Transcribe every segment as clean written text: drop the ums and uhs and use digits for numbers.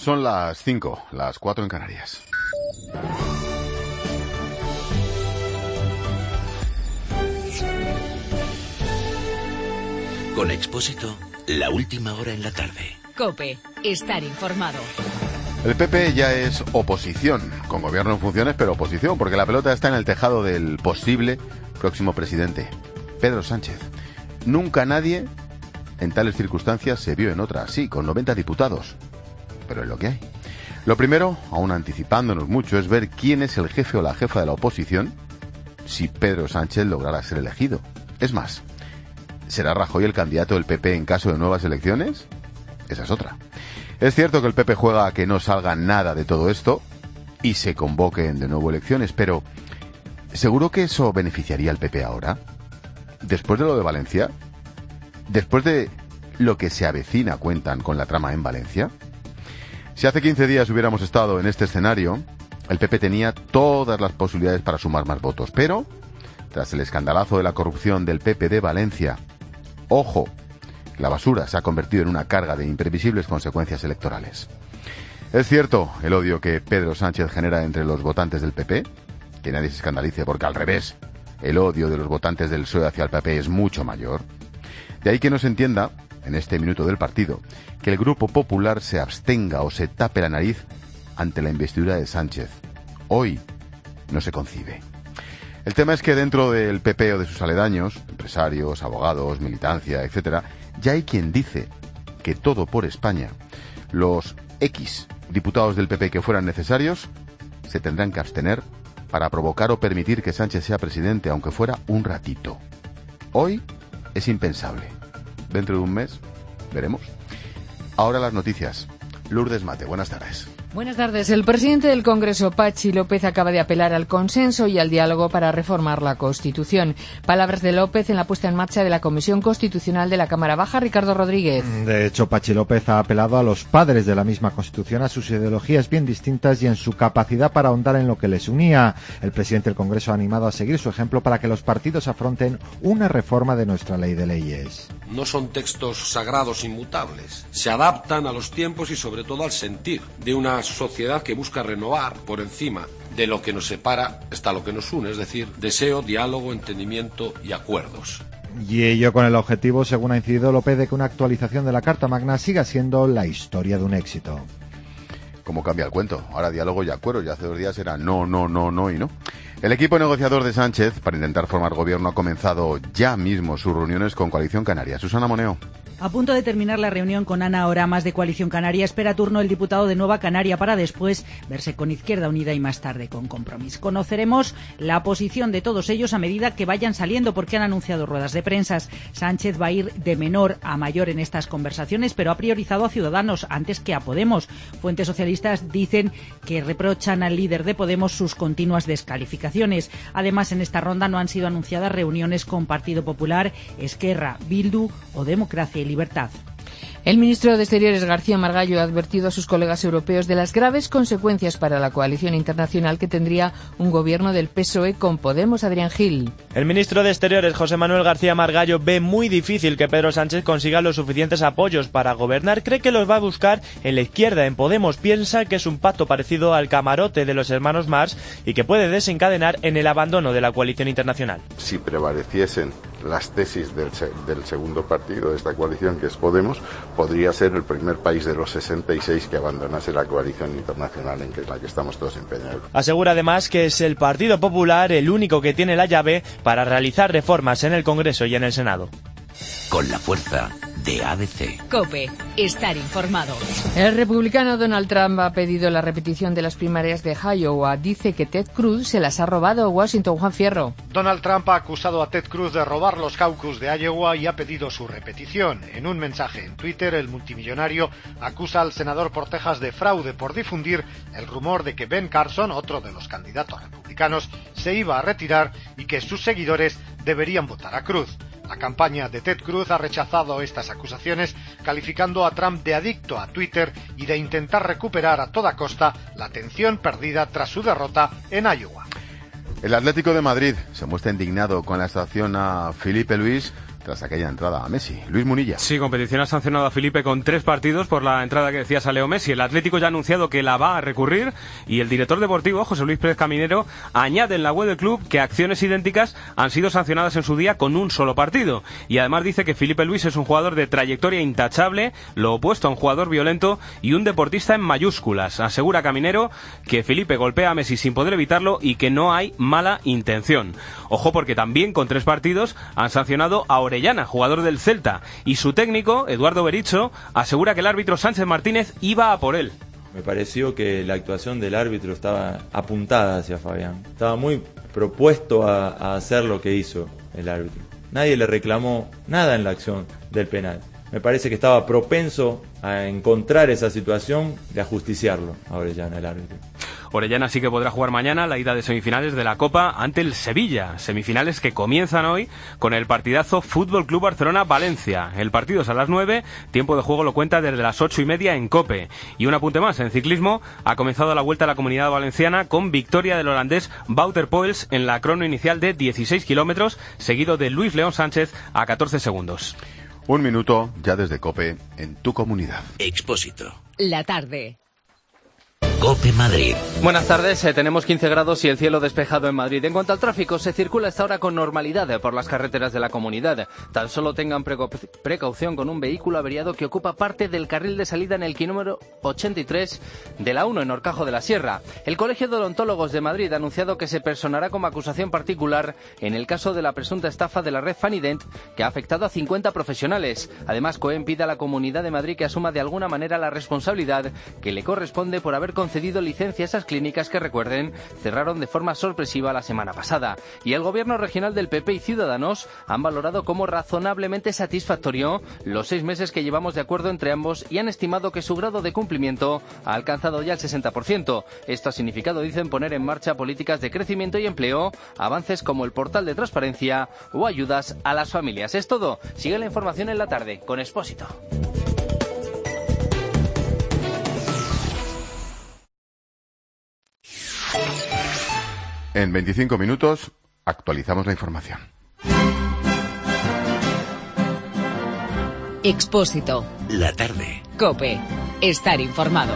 Son las 5, las 4 en Canarias. Con Expósito, la última hora en la tarde. COPE, estar informado. El PP ya es oposición, con gobierno en funciones, pero oposición, porque la pelota está en el tejado del posible próximo presidente, Pedro Sánchez. Nunca nadie, en tales circunstancias, se vio en otra así, con 90 diputados. Pero es lo que hay. Lo primero, aún anticipándonos mucho, es ver quién es el jefe o la jefa de la oposición si Pedro Sánchez lograra ser elegido. Es más, ¿será Rajoy el candidato del PP en caso de nuevas elecciones? Esa es otra. Es cierto que el PP juega a que no salga nada de todo esto y se convoquen de nuevo elecciones, pero ¿seguro que eso beneficiaría al PP ahora? ¿Después de lo de Valencia? ¿Después de lo que se avecina, cuentan, con la trama en Valencia? Si hace 15 días hubiéramos estado en este escenario, el PP tenía todas las posibilidades para sumar más votos, pero tras el escandalazo de la corrupción del PP de Valencia, ojo, la basura se ha convertido en una carga de imprevisibles consecuencias electorales. Es cierto el odio que Pedro Sánchez genera entre los votantes del PP, que nadie se escandalice porque al revés, el odio de los votantes del PSOE hacia el PP es mucho mayor. De ahí que no se entienda, en este minuto del partido, que el Grupo Popular se abstenga o se tape la nariz ante la investidura de Sánchez. Hoy no se concibe. El tema es que dentro del PP o de sus aledaños, empresarios, abogados, militancia, etcétera, ya hay quien dice que todo por España. Los X diputados del PP que fueran necesarios se tendrán que abstener para provocar o permitir que Sánchez sea presidente, aunque fuera un ratito. Hoy es impensable. Dentro de un mes, veremos. Ahora las noticias. Lourdes Mate, buenas tardes. Buenas tardes. El presidente del Congreso, Patxi López, acaba de apelar al consenso y al diálogo para reformar la Constitución. Palabras de López en la puesta en marcha de la Comisión Constitucional de la Cámara Baja. Ricardo Rodríguez. De hecho, Patxi López ha apelado a los padres de la misma Constitución, a sus ideologías bien distintas y en su capacidad para ahondar en lo que les unía. El presidente del Congreso ha animado a seguir su ejemplo para que los partidos afronten una reforma de nuestra ley de leyes. No son textos sagrados inmutables. Se adaptan a los tiempos y sobre todo al sentir de una sociedad que busca renovar por encima de lo que nos separa está lo que nos une, es decir, deseo, diálogo, entendimiento y acuerdos. Y ello con el objetivo, según ha incidido López, de que una actualización de la Carta Magna siga siendo la historia de un éxito. ¿Cómo cambia el cuento? Ahora diálogo y acuerdo, ya hace 2 días era no y no. El equipo negociador de Sánchez para intentar formar gobierno ha comenzado ya mismo sus reuniones con Coalición Canaria. Susana Moneo. A punto de terminar la reunión con Ana Oramas de Coalición Canaria, espera turno el diputado de Nueva Canaria para después verse con Izquierda Unida y más tarde con Compromís. Conoceremos la posición de todos ellos a medida que vayan saliendo porque han anunciado ruedas de prensa. Sánchez va a ir de menor a mayor en estas conversaciones, pero ha priorizado a Ciudadanos antes que a Podemos. Fuentes socialistas dicen que reprochan al líder de Podemos sus continuas descalificaciones. Además, en esta ronda no han sido anunciadas reuniones con Partido Popular, Esquerra, Bildu o Democracia y Libertad. El ministro de Exteriores, García Margallo, ha advertido a sus colegas europeos de las graves consecuencias para la coalición internacional que tendría un gobierno del PSOE con Podemos. Adrián Gil. El ministro de Exteriores, José Manuel García Margallo, ve muy difícil que Pedro Sánchez consiga los suficientes apoyos para gobernar. Cree que los va a buscar en la izquierda, en Podemos. Piensa que es un pacto parecido al camarote de los hermanos Marx y que puede desencadenar en el abandono de la coalición internacional. Si prevaleciesen las tesis del segundo partido de esta coalición, que es Podemos, podría ser el primer país de los 66 que abandonase la coalición internacional en la que estamos todos empeñados. Asegura además que es el Partido Popular el único que tiene la llave para realizar reformas en el Congreso y en el Senado. Con la fuerza de ABC. COPE, estar informado. El republicano Donald Trump ha pedido la repetición de las primarias de Iowa. Dice que Ted Cruz se las ha robado. Washington, Juan Fierro. Donald Trump ha acusado a Ted Cruz de robar los caucus de Iowa y ha pedido su repetición. En un mensaje en Twitter, el multimillonario acusa al senador por Texas de fraude por difundir el rumor de que Ben Carson, otro de los candidatos republicanos, se iba a retirar y que sus seguidores deberían votar a Cruz. La campaña de Ted Cruz ha rechazado estas acusaciones, calificando a Trump de adicto a Twitter y de intentar recuperar a toda costa la atención perdida tras su derrota en Iowa. El Atlético de Madrid se muestra indignado con la sanción a Felipe Luis tras aquella entrada a Messi. Luis Munilla. Sí, competición ha sancionado a Felipe con 3 partidos por la entrada que decías a Leo Messi. El Atlético ya ha anunciado que la va a recurrir y el director deportivo, José Luis Pérez Caminero, añade en la web del club que acciones idénticas han sido sancionadas en su día con un solo partido. Y además dice que Felipe Luis es un jugador de trayectoria intachable, lo opuesto a un jugador violento y un deportista en mayúsculas. Asegura Caminero que Felipe golpea a Messi sin poder evitarlo y que no hay mala intención. Ojo, porque también con 3 partidos han sancionado a Orellana, jugador del Celta, y su técnico, Eduardo Bericho, asegura que el árbitro Sánchez Martínez iba a por él. Me pareció que la actuación del árbitro estaba apuntada hacia Fabián. Estaba muy propuesto a hacer lo que hizo el árbitro. Nadie le reclamó nada en la acción del penal. Me parece que estaba propenso a encontrar esa situación de ajusticiarlo a Orellana, el árbitro. Orellana sí que podrá jugar mañana la ida de semifinales de la Copa ante el Sevilla. Semifinales que comienzan hoy con el partidazo Fútbol Club Barcelona-Valencia. El partido es a las 9, tiempo de juego lo cuenta desde las 8:30 en COPE. Y un apunte más, en ciclismo ha comenzado la Vuelta a la Comunidad Valenciana con victoria del holandés Wouter Poels en la crono inicial de 16 kilómetros, seguido de Luis León Sánchez a 14 segundos. 1 minuto ya desde COPE en tu comunidad. Expósito. La tarde. COPE Madrid. Buenas tardes, tenemos 15 grados y el cielo despejado en Madrid. En cuanto al tráfico, se circula esta hora con normalidad por las carreteras de la comunidad. Tan solo tengan precaución con un vehículo averiado que ocupa parte del carril de salida en el kilómetro 83 de la 1 en Horcajo de la Sierra. El Colegio de Odontólogos de Madrid ha anunciado que se personará como acusación particular en el caso de la presunta estafa de la red Fanident que ha afectado a 50 profesionales. Además, COEM pide a la Comunidad de Madrid que asuma de alguna manera la responsabilidad que le corresponde por haber concedido licencia a esas clínicas que, recuerden, cerraron de forma sorpresiva la semana pasada. Y el gobierno regional del PP y Ciudadanos han valorado como razonablemente satisfactorio los 6 meses que llevamos de acuerdo entre ambos y han estimado que su grado de cumplimiento ha alcanzado ya el 60%. Esto ha significado, dicen, poner en marcha políticas de crecimiento y empleo, avances como el portal de transparencia o ayudas a las familias. Es todo. Sigue la información en la tarde con Expósito. En 25 minutos actualizamos la información. Expósito. La tarde. COPE. Estar informado.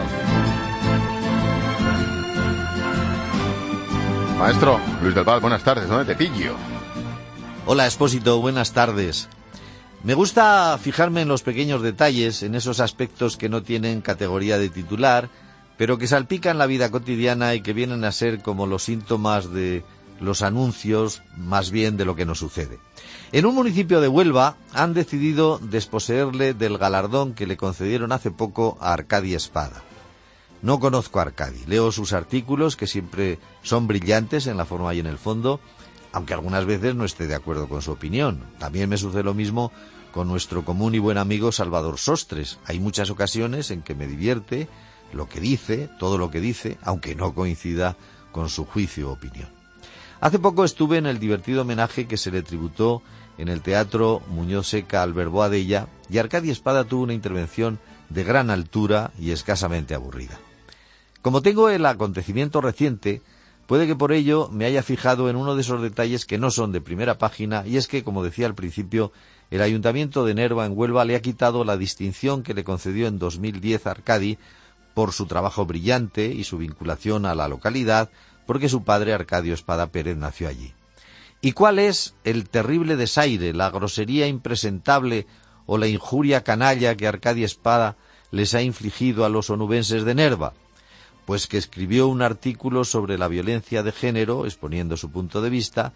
Maestro Luis del Val, buenas tardes. ¿Dónde te pillo? Hola, Expósito. Buenas tardes. Me gusta fijarme en los pequeños detalles, en esos aspectos que no tienen categoría de titular, pero que salpican la vida cotidiana y que vienen a ser como los síntomas de los anuncios, más bien de lo que nos sucede. En un municipio de Huelva han decidido desposeerle del galardón que le concedieron hace poco a Arcadi Espada. No conozco a Arcadi, leo sus artículos, que siempre son brillantes en la forma y en el fondo, aunque algunas veces no esté de acuerdo con su opinión. También me sucede lo mismo con nuestro común y buen amigo Salvador Sostres. Hay muchas ocasiones en que me divierte lo que dice, todo lo que dice, aunque no coincida con su juicio o opinión. Hace poco estuve en el divertido homenaje que se le tributó en el Teatro Muñoz Seca al Verbo Adella y Arcadi Espada tuvo una intervención de gran altura y escasamente aburrida. Como tengo el acontecimiento reciente, puede que por ello me haya fijado en uno de esos detalles que no son de primera página, y es que, como decía al principio, el Ayuntamiento de Nerva en Huelva le ha quitado la distinción que le concedió en 2010 a Arcadi por su trabajo brillante y su vinculación a la localidad, porque su padre, Arcadio Espada Pérez, nació allí. ¿Y cuál es el terrible desaire, la grosería impresentable o la injuria canalla que Arcadio Espada les ha infligido a los onubenses de Nerva? Pues que escribió un artículo sobre la violencia de género, exponiendo su punto de vista,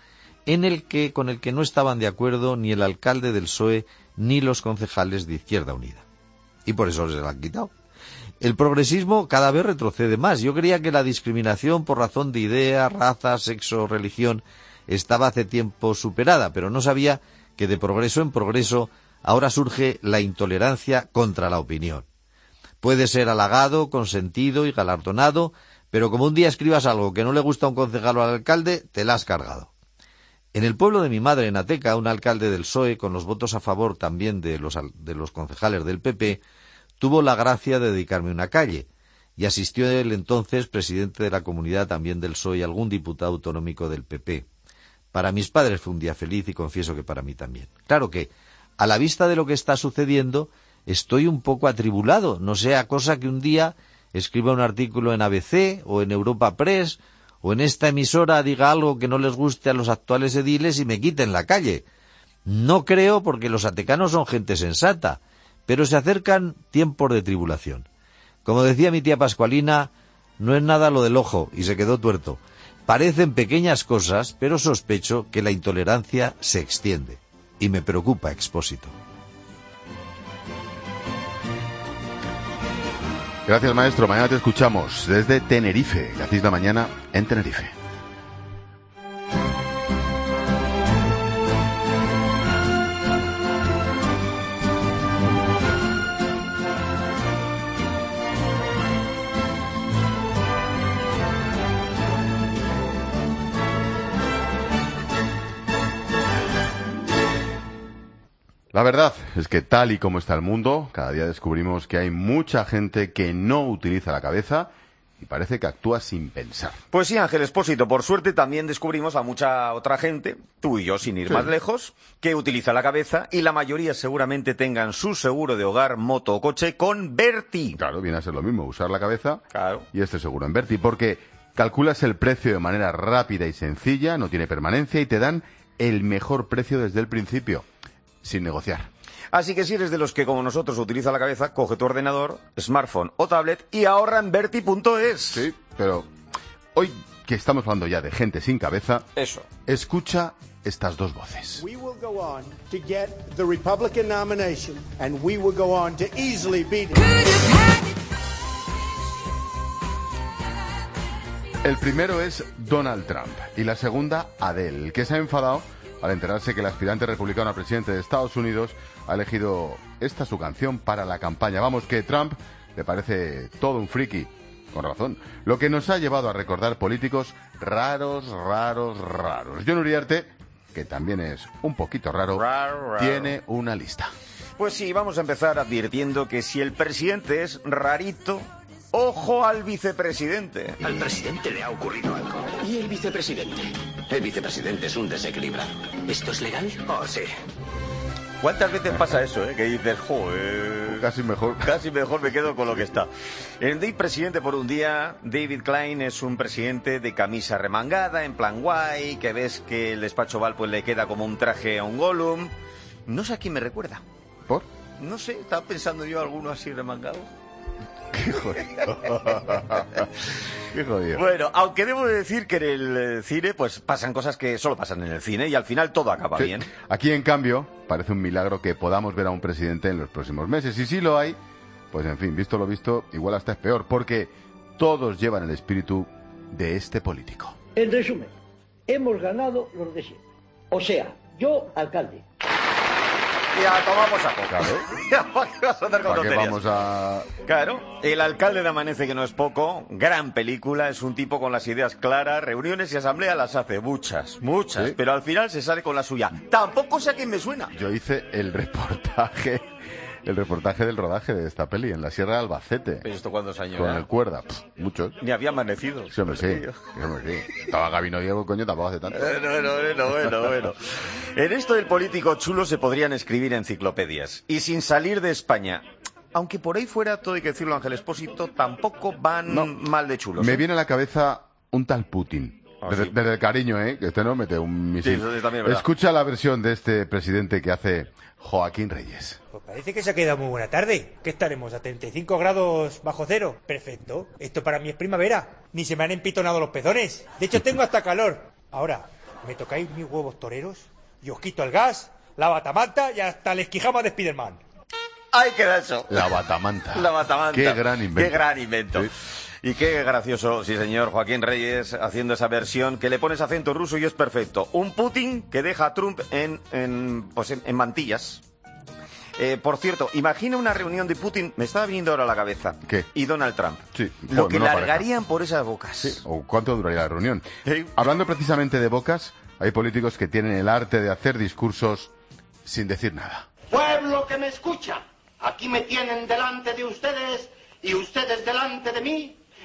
con el que no estaban de acuerdo ni el alcalde del PSOE ni los concejales de Izquierda Unida. Y por eso se la han quitado. El progresismo cada vez retrocede más. Yo creía que la discriminación por razón de idea, raza, sexo o religión estaba hace tiempo superada, pero no sabía que de progreso en progreso ahora surge la intolerancia contra la opinión. Puede ser halagado, consentido y galardonado, pero como un día escribas algo que no le gusta a un concejal o al alcalde, te la has cargado. En el pueblo de mi madre, en Ateca, un alcalde del PSOE, con los votos a favor también de los concejales del PP, tuvo la gracia de dedicarme una calle, y asistió el entonces presidente de la comunidad también del PSOE y algún diputado autonómico del PP. Para mis padres fue un día feliz y confieso que para mí también. Claro que, a la vista de lo que está sucediendo, estoy un poco atribulado. No sea cosa que un día escriba un artículo en ABC o en Europa Press o en esta emisora diga algo que no les guste a los actuales ediles y me quiten la calle. No creo, porque los atecanos son gente sensata, pero se acercan tiempos de tribulación. Como decía mi tía Pascualina, no es nada lo del ojo, y se quedó tuerto. Parecen pequeñas cosas, pero sospecho que la intolerancia se extiende. Y me preocupa, Expósito. Gracias, maestro. Mañana te escuchamos desde Tenerife. Las 6 de la mañana en Tenerife. La verdad es que tal y como está el mundo, cada día descubrimos que hay mucha gente que no utiliza la cabeza y parece que actúa sin pensar. Pues sí, Ángel Expósito, por suerte también descubrimos a mucha otra gente, tú y yo sin ir más lejos, que utiliza la cabeza y la mayoría seguramente tengan su seguro de hogar, moto o coche con Verti. Claro, viene a ser lo mismo, usar la cabeza y este seguro en Verti, porque calculas el precio de manera rápida y sencilla, no tiene permanencia y te dan el mejor precio desde el principio, sin negociar. Así que si eres de los que, como nosotros, utiliza la cabeza, coge tu ordenador, smartphone o tablet y ahorra en Verti.es. Sí, pero hoy que estamos hablando ya de gente sin cabeza, escucha estas dos voces. We will go on to get the Republican nomination and we will go on to easily beat it. El primero es Donald Trump y la segunda Adele, que se ha enfadado al enterarse que el aspirante republicano a presidente de Estados Unidos ha elegido esta su canción para la campaña. Vamos, que Trump le parece todo un friki, con razón, lo que nos ha llevado a recordar políticos raros. Jon Uriarte, que también es un poquito raro, tiene una lista. Pues sí, vamos a empezar advirtiendo que si el presidente es rarito, ojo al vicepresidente. Al presidente le ha ocurrido algo. ¿Y el vicepresidente? El vicepresidente es un desequilibrado. ¿Esto es legal? Oh, sí. ¿Cuántas veces pasa eso, que dices, joder, casi mejor me quedo con lo que está? En The Presidente por un día, David Klein es un presidente de camisa remangada, en plan guay, que ves que el despacho Oval pues le queda como un traje a un Gollum. No sé a quién me recuerda. ¿Por? No sé, estaba pensando yo alguno así remangado. Qué jodido. Qué jodido. Bueno, aunque debo de decir que en el cine pues pasan cosas que solo pasan en el cine y al final todo acaba bien. Aquí, en cambio, parece un milagro que podamos ver a un presidente en los próximos meses. Y si lo hay, pues en fin, visto lo visto, igual hasta es peor, porque todos llevan el espíritu de este político. En resumen, hemos ganado los de siempre. O sea, yo, alcalde. Ya tomamos a poco. Claro. ¿Para qué vas a andar con tonterías? Vamos a... Claro, El alcalde de Amanece, que no es poco, gran película, es un tipo con las ideas claras, reuniones y asamblea las hace muchas, ¿sí? Pero al final se sale con la suya. Tampoco sé a quién me suena. Yo hice el reportaje del rodaje de esta peli en la Sierra de Albacete. ¿Pero esto cuántos años? Con el Cuerda, muchos. Ni había amanecido. Sí, hombre, sí. Estaba Gabino Diego, coño, tampoco hace tanto. Bueno. En esto del político chulo se podrían escribir enciclopedias. Y sin salir de España. Aunque por ahí fuera, todo hay que decirlo, Ángel Expósito, tampoco van mal de chulos. Me viene a la cabeza un tal Putin. Desde el cariño, que este no mete un misil. Sí, eso también es verdad. Escucha la versión de este presidente que hace Joaquín Reyes. Pues parece que se ha quedado muy buena tarde. ¿Qué estaremos? ¿A 35 grados bajo cero? Perfecto. Esto para mí es primavera. Ni se me han empitonado los pezones. De hecho, tengo hasta calor. Ahora, ¿me tocáis mis huevos toreros? Y os quito el gas, la batamanta y hasta el esquijama de Spiderman. Ahí queda eso. La batamanta. Qué gran invento. Sí. Y qué gracioso, sí señor, Joaquín Reyes haciendo esa versión que le pones acento ruso y es perfecto. Un Putin que deja a Trump en mantillas. Por cierto, imagina una reunión de Putin, me estaba viniendo ahora a la cabeza. ¿Qué? Y Donald Trump. Sí. Lo que largarían por esas bocas. Sí. ¿O cuánto duraría la reunión? Hablando precisamente de bocas, hay políticos que tienen el arte de hacer discursos sin decir nada. Pueblo que me escucha, aquí me tienen delante de ustedes y ustedes delante de mí,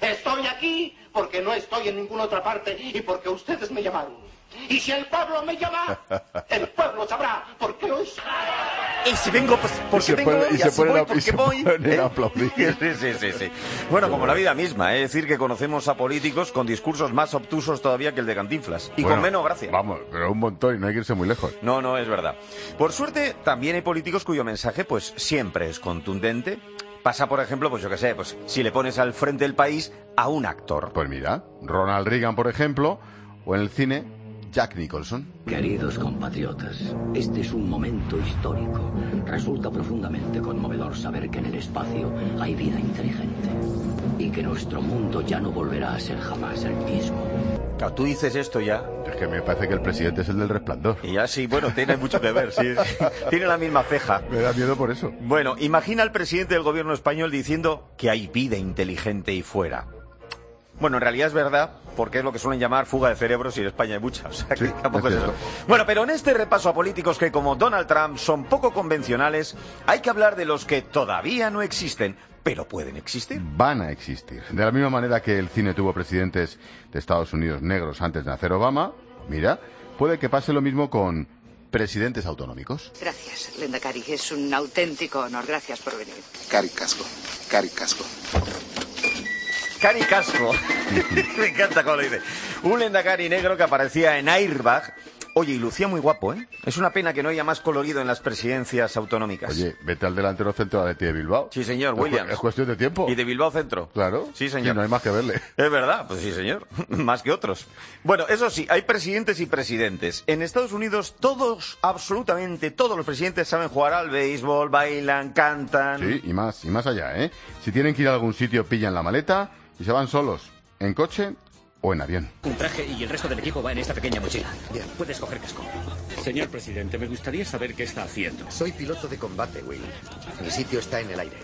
Estoy aquí porque no estoy en ninguna otra parte y porque ustedes me llamaron. Y si el pueblo me llama, el pueblo sabrá por qué hoy... Y si vengo, pues porque vengo, y así voy, porque voy. A aplaudir. Sí. Bueno, como la vida misma, es decir, que conocemos a políticos con discursos más obtusos todavía que el de Cantinflas. Y Bueno, con menos gracia. Vamos, pero un montón y no hay que irse muy lejos. No, es verdad. Por suerte, también hay políticos cuyo mensaje, pues, siempre es contundente. Pasa, por ejemplo, pues yo qué sé, pues si le pones al frente del país a un actor. Pues mira, Ronald Reagan, por ejemplo, o en el cine, Jack Nicholson. Queridos compatriotas, este es un momento histórico. Resulta profundamente conmovedor saber que en el espacio hay vida inteligente y que nuestro mundo ya no volverá a ser jamás el mismo. Claro, tú dices esto ya. Es que me parece que el presidente es el del Resplandor. Y ya sí, bueno, tiene mucho que ver, sí. Tiene la misma ceja. Me da miedo por eso. Bueno, imagina al presidente del gobierno español diciendo que hay vida inteligente ahí fuera. Bueno, en realidad es verdad, porque es lo que suelen llamar fuga de cerebros y en España hay mucha. O sea, que tampoco es eso. Bueno, pero en este repaso a políticos que, como Donald Trump, son poco convencionales, hay que hablar de los que todavía no existen, pero pueden existir. Van a existir. De la misma manera que el cine tuvo presidentes de Estados Unidos negros antes de nacer Obama, mira, puede que pase lo mismo con presidentes autonómicos. Gracias, Lehendakari. Es un auténtico honor. Gracias por venir. Cari Casco. Cari Casco. Me encanta cómo lo dice. Un Lehendakari negro que aparecía en Airbag. Oye, y lucía muy guapo, ¿eh? Es una pena que no haya más colorido en las presidencias autonómicas. Oye, vete al delantero centro de Atleti de Bilbao. Sí, señor, Williams. Es cuestión de tiempo. Y de Bilbao Centro. Claro. Sí, señor. Sí, no hay más que verle. Es verdad, pues sí, señor. Más que otros. Bueno, eso sí, hay presidentes y presidentes. En Estados Unidos todos, absolutamente todos los presidentes saben jugar al béisbol, bailan, cantan. Sí, y más allá, ¿eh? Si tienen que ir a algún sitio, pillan la maleta y se van solos, en coche o en avión. Un traje y el resto del equipo va en esta pequeña mochila. Bien, puedes coger casco. Señor presidente, me gustaría saber qué está haciendo. Soy piloto de combate, Will. Mi sitio está en el aire.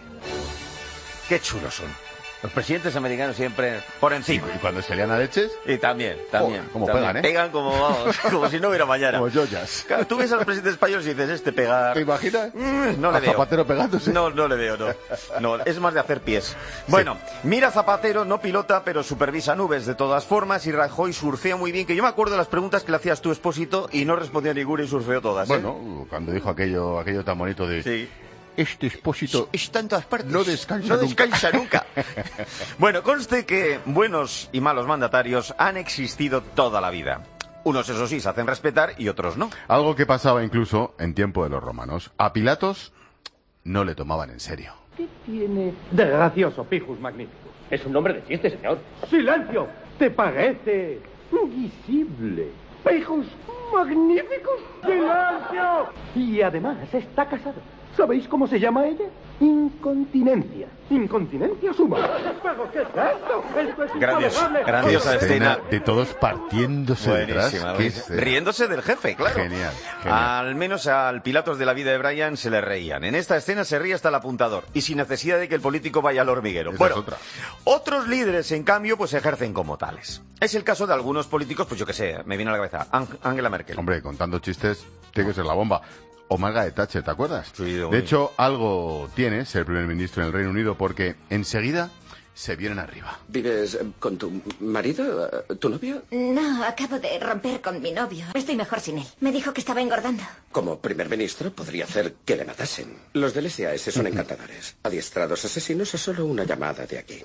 Qué chulos son. Los presidentes americanos siempre por encima. ¿Y cuando se lían a leches? Y también. Como también. pegan, ¿eh? Pegan como, vamos, como si no hubiera mañana. Como joyas. Claro, tú ves a los presidentes españoles y dices, pegar... ¿Te imaginas? No le a veo. Zapatero pegándose. No le veo, no. No, es más de hacer pies. Bueno, mira Zapatero, no pilota, pero supervisa nubes de todas formas, y Rajoy surfea muy bien, que yo me acuerdo de las preguntas que le hacías tú, Expósito, y no respondía ninguna y surfeó todas. Bueno, cuando dijo aquello tan bonito de... Sí. Este Expósito está en todas partes. no descansa nunca. Bueno, conste que buenos y malos mandatarios han existido toda la vida. Unos, eso sí, se hacen respetar y otros no. Algo que pasaba incluso en tiempo de los romanos. A Pilatos no le tomaban en serio. ¿Qué tiene de gracioso, Pijus Magnificus? Es un nombre de chiste, señor. ¡Silencio! ¿Te parece invisible? Pijus Magnificus. ¡Silencio! Y además está casado. ¿Sabéis cómo se llama ella? Incontinencia. Incontinencia suma. ¿Pero qué es esto? Esto es grandiosa escena. De todos partiéndose detrás. Riéndose del jefe, claro. Genial. Al menos al Pilatos de la vida de Brian se le reían. En esta escena se ríe hasta el apuntador. Y sin necesidad de que el político vaya al hormiguero. Esa Bueno, es otra. Otros líderes, en cambio, pues ejercen como tales. Es el caso de algunos políticos, pues yo qué sé, me viene a la cabeza. Angela Merkel. Hombre, contando chistes, tiene que ser la bomba. O Margaret Thatcher, ¿te acuerdas? Sí, de hecho, algo tiene ser primer ministro en el Reino Unido porque enseguida se vienen arriba. ¿Vives con tu marido, tu novio? No, acabo de romper con mi novio. Estoy mejor sin él. Me dijo que estaba engordando. Como primer ministro podría hacer que le matasen. Los del SAS son encantadores. Adiestrados asesinos a solo una llamada de aquí.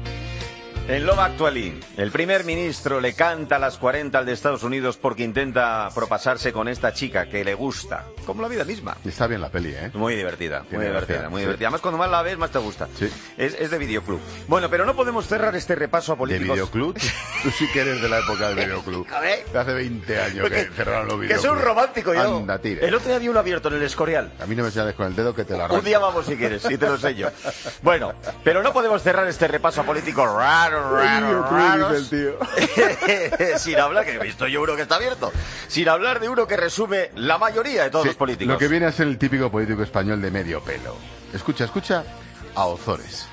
En Love Actually, el primer ministro le canta a las 40 al de Estados Unidos porque intenta propasarse con esta chica que le gusta, como la vida misma. Y está bien la peli, ¿eh? Muy divertida, muy divertida. Sí. Además, cuando más la ves, más te gusta. Sí. Es de videoclub. Bueno, pero no podemos cerrar este repaso a políticos. ¿De videoclub? Tú sí que eres de la época del videoclub. De hace 20 años que cerraron los videoclubs. Que soy un romántico yo. Anda, tira. El otro día vi uno abierto en el Escorial. A mí no me señales con el dedo que te la arranco. Un día vamos si quieres, y te lo enseño. Bueno, pero no podemos cerrar este repaso a políticos raros. El tío. Sin hablar, que he visto yo uno que está abierto, sin hablar de uno que resume la mayoría de todos los políticos. Lo que viene a ser el típico político español de medio pelo. Escucha, a Ozores.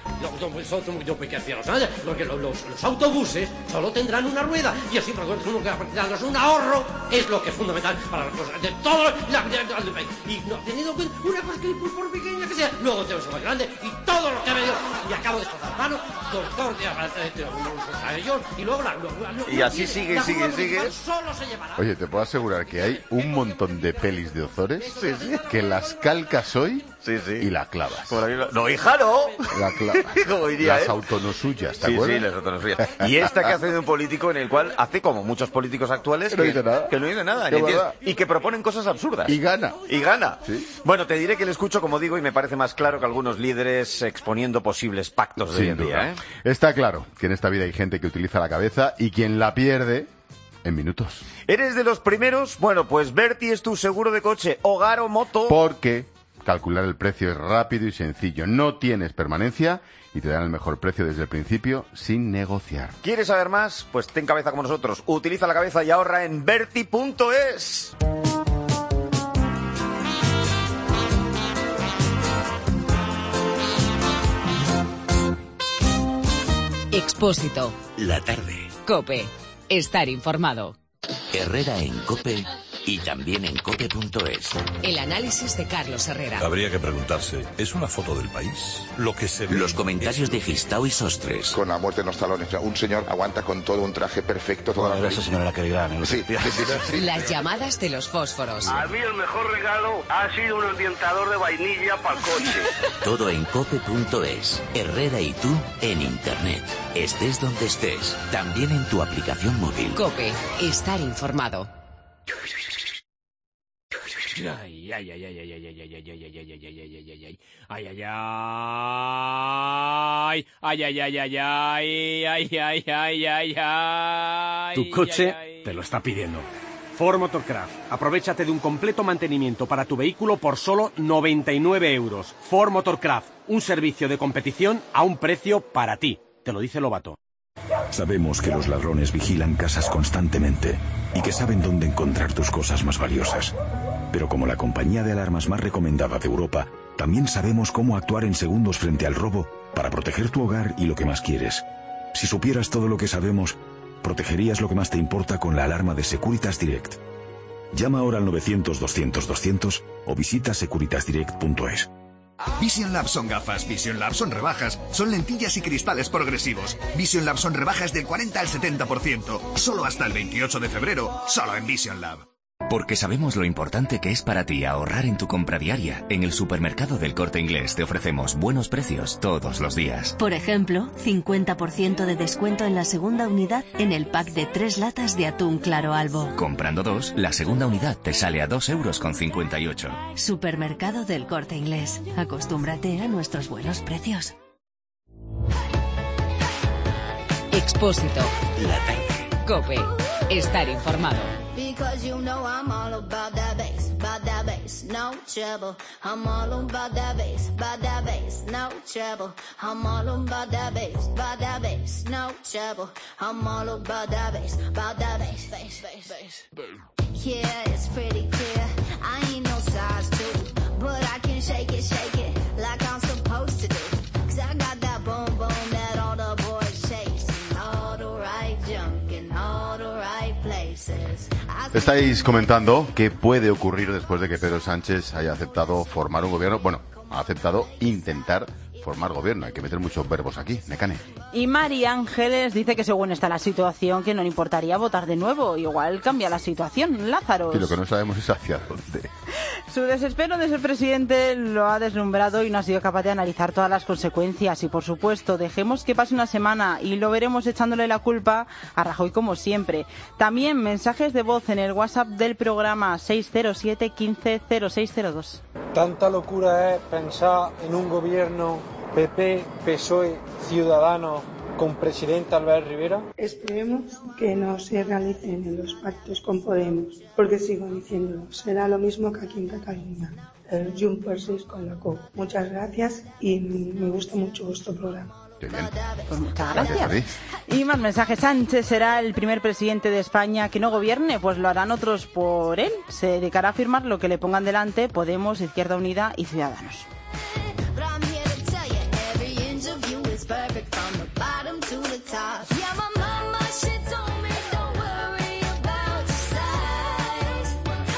Los autobuses solo tendrán una rueda y así darnos un ahorro es lo que es fundamental para las cosas de todo el país. Y no teniendo en cuenta una cosa que por pequeña que sea, luego tenemos el más grande y todo lo que ha venido. Y acabo de estar las manos, doctor, a ellos y luego y así sigue. Oye, te puedo asegurar que hay un montón de pelis de Ozores que las calcas hoy y las clavas. No, hija, no. La clava. Como diría, las autonosuyas, ¿te acuerdas? Sí, las autonosuyas. Y esta que hace de un político en el cual hace como muchos políticos actuales que no dice nada. Y que proponen cosas absurdas. Y gana. ¿Sí? Bueno, te diré que le escucho, como digo, y me parece más claro que algunos líderes exponiendo posibles pactos de hoy en día. Está claro que en esta vida hay gente que utiliza la cabeza y quien la pierde en minutos. ¿Eres de los primeros? Bueno, pues Berti es tu seguro de coche, hogar o moto. Porque calcular el precio es rápido y sencillo. No tienes permanencia y te dan el mejor precio desde el principio sin negociar. ¿Quieres saber más? Pues ten cabeza como nosotros. Utiliza la cabeza y ahorra en Berti.es. Expósito. La tarde. COPE. Estar informado. Herrera en COPE y también en COPE.es. El análisis de Carlos Herrera. Habría que preguntarse, ¿es una foto del país? Lo que se ve. Los comentarios de Gistau y Sostres. Con la muerte en los talones. Un señor aguanta con todo un traje perfecto. Esa señora la que gana. Sí. Las llamadas de los fósforos. A mí el mejor regalo ha sido un orientador de vainilla para el coche. Todo en COPE.es. Herrera y tú en Internet. Estés donde estés. También en tu aplicación móvil. COPE. Estar informado. Tu coche te lo está pidiendo. Ford Motorcraft. Aprovechate de un completo mantenimiento para tu vehículo por solo 99 euros. Ford Motorcraft. Un servicio de competición a un precio para ti. Te lo dice Lobato. Sabemos que los ladrones vigilan casas constantemente y que saben dónde encontrar tus cosas más valiosas. Pero como la compañía de alarmas más recomendada de Europa, también sabemos cómo actuar en segundos frente al robo para proteger tu hogar y lo que más quieres. Si supieras todo lo que sabemos, protegerías lo que más te importa con la alarma de Securitas Direct. Llama ahora al 900-200-200 o visita securitasdirect.es. Vision Lab son gafas, Vision Lab son rebajas, son lentillas y cristales progresivos. Vision Lab son rebajas del 40 al 70%, solo hasta el 28 de febrero, solo en Vision Lab. Porque sabemos lo importante que es para ti ahorrar en tu compra diaria. En el supermercado del Corte Inglés te ofrecemos buenos precios todos los días. Por ejemplo, 50% de descuento en la segunda unidad en el pack de 3 latas de atún claro albo. Comprando 2, la segunda unidad te sale a 2,58 €. Supermercado del Corte Inglés. Acostúmbrate a nuestros buenos precios. Expósito. La tarde. COPE. Estar informado. Because you know I'm all about that bass, no trouble. I'm all about that bass, no trouble. I'm all about that bass, no trouble. I'm all about that bass, bass. Yeah, it's pretty clear. I ain't no size 2, but I can shake it like I'm supposed to do. 'Cause I got that boom boom that all the boys chase. All the right junk in all the right places. Estáis comentando qué puede ocurrir después de que Pedro Sánchez haya aceptado formar un gobierno. Bueno, ha aceptado intentar formar gobierno. Hay que meter muchos verbos aquí, Necane. Y Mari Ángeles dice que según está la situación, que no le importaría votar de nuevo. Igual cambia la situación, Lázaro. Y lo que no sabemos es hacia dónde. Su desespero de ser presidente lo ha deslumbrado y no ha sido capaz de analizar todas las consecuencias. Y por supuesto, dejemos que pase una semana y lo veremos echándole la culpa a Rajoy como siempre. También mensajes de voz en el WhatsApp del programa 607 15 0602. Tanta locura es pensar en un gobierno PP, PSOE, Ciudadanos con presidente Albert Rivera. Esperemos que no se realicen en los pactos con Podemos, porque sigo diciéndolo, será lo mismo que aquí en Cataluña, el Junts per 6 con la COP. Muchas gracias y me gusta mucho vuestro programa. Qué bien. Pues muchas gracias. Y más mensajes. Sánchez será el primer presidente de España que no gobierne, pues lo harán otros por él. Se dedicará a firmar lo que le pongan delante Podemos, Izquierda Unida y Ciudadanos. the top. Yeah, my mama, she told me don't worry about your size.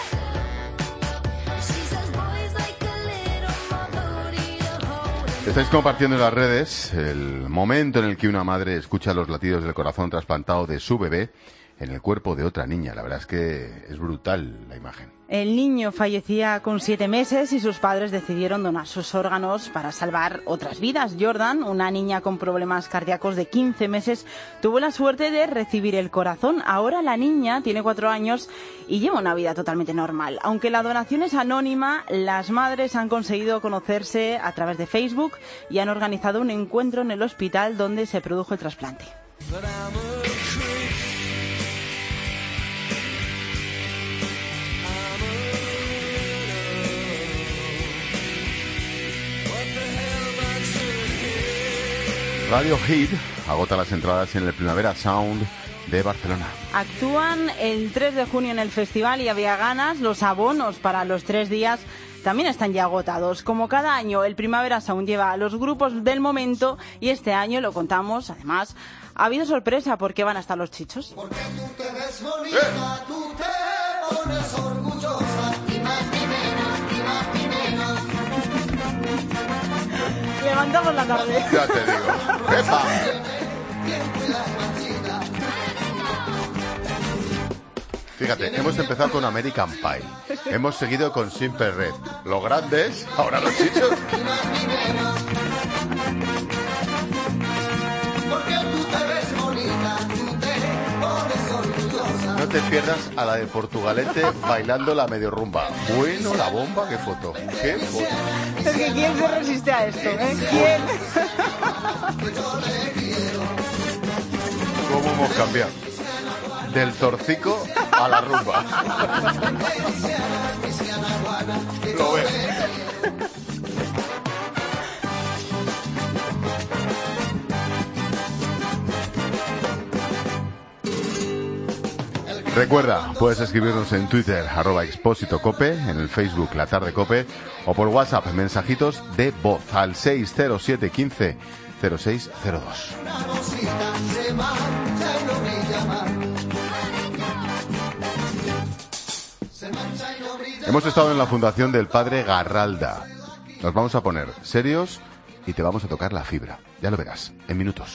She says boys like a little more booty to hold. Estáis compartiendo en las redes el momento en el que una madre escucha los latidos del corazón trasplantado de su bebé en el cuerpo de otra niña. La verdad es que es brutal la imagen. El niño fallecía con 7 meses y sus padres decidieron donar sus órganos para salvar otras vidas. Jordan, una niña con problemas cardíacos de 15 meses, tuvo la suerte de recibir el corazón. Ahora la niña tiene 4 años y lleva una vida totalmente normal. Aunque la donación es anónima, las madres han conseguido conocerse a través de Facebook y han organizado un encuentro en el hospital donde se produjo el trasplante. Radio Hit agota las entradas en el Primavera Sound de Barcelona. Actúan el 3 de junio en el festival y había ganas. Los abonos para los 3 días también están ya agotados. Como cada año, el Primavera Sound lleva a los grupos del momento y este año, lo contamos, además, ha habido sorpresa porque van hasta los Chichos. Porque tú te ves bonita, tú te pones orgullosa, ni más ni menos, ni más ni menos. Levantamos la tarde. Ya te digo. ¡Epa! Fíjate, hemos empezado con American Pie. Hemos seguido con Simple Red. Los grandes, ahora los Chichos. Porque tú te ves bonita, tú te pones orgullosa. No te pierdas a la de Portugalete bailando la medio rumba. Bueno, la bomba, qué foto. Qué foto. Es que ¿quién se resiste a esto? ¿Quién? ¿Cómo hemos cambiado? Del zorcico a la rumba. Lo ves. Recuerda, puedes escribirnos en Twitter, @expósitocope, en el Facebook La Tarde Cope, o por WhatsApp, mensajitos de voz al 607 15 0602. Hemos estado en la fundación del padre Garralda. Nos vamos a poner serios y te vamos a tocar la fibra. Ya lo verás, en minutos.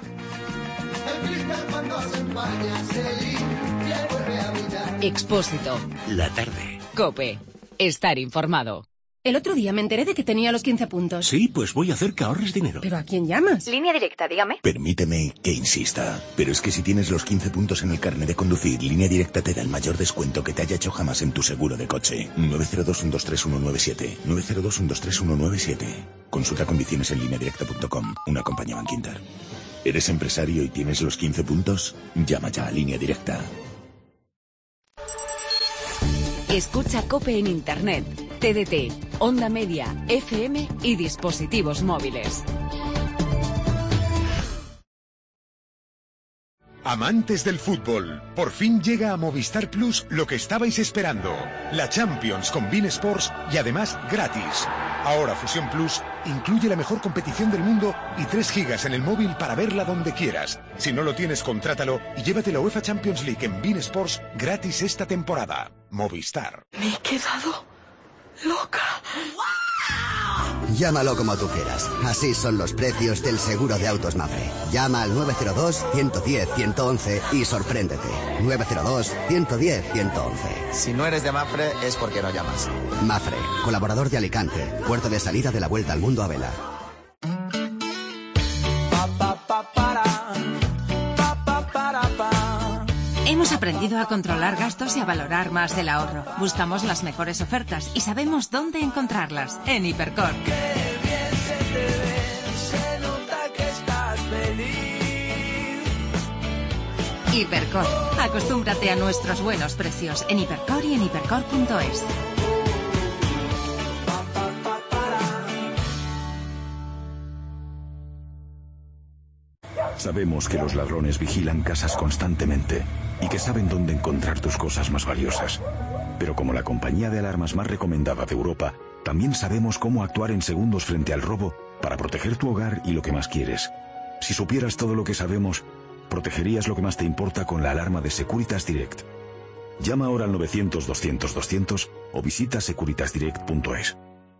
Expósito. La tarde. COPE. Estar informado. El otro día me enteré de que tenía los 15 puntos. Sí, pues voy a hacer que ahorres dinero. ¿Pero a quién llamas? Línea Directa, dígame. Permíteme que insista, pero es que si tienes los 15 puntos en el carnet de conducir, Línea Directa te da el mayor descuento que te haya hecho jamás en tu seguro de coche. 902-123-197. 902-123-197. Consulta condiciones en lineadirecta.com. Una compañía Bankinter. ¿Eres empresario y tienes los 15 puntos? Llama ya a Línea Directa. Escucha COPE en Internet, TDT, Onda Media, FM y dispositivos móviles. Amantes del fútbol, por fin llega a Movistar Plus lo que estabais esperando. La Champions con beIN Sports y además gratis. Ahora Fusión Plus incluye la mejor competición del mundo y 3 gigas en el móvil para verla donde quieras. Si no lo tienes, contrátalo y llévate la UEFA Champions League en beIN Sports gratis esta temporada. Movistar. Me he quedado loca. Llámalo como tú quieras. Así son los precios del seguro de autos Mafre. Llama al 902-110-111 y sorpréndete. 902-110-111. Si no eres de Mafre es porque no llamas. Mafre, colaborador de Alicante, puerto de salida de la Vuelta al Mundo a vela. Hemos aprendido a controlar gastos y a valorar más el ahorro. Buscamos las mejores ofertas y sabemos dónde encontrarlas. En Hipercor. Qué bien se te ve, se nota que estás feliz. Hipercor. Acostúmbrate a nuestros buenos precios en Hipercor y en hipercor.es. Sabemos que los ladrones vigilan casas constantemente y que saben dónde encontrar tus cosas más valiosas. Pero como la compañía de alarmas más recomendada de Europa, también sabemos cómo actuar en segundos frente al robo para proteger tu hogar y lo que más quieres. Si supieras todo lo que sabemos, protegerías lo que más te importa con la alarma de Securitas Direct. Llama ahora al 900-200-200 o visita securitasdirect.es.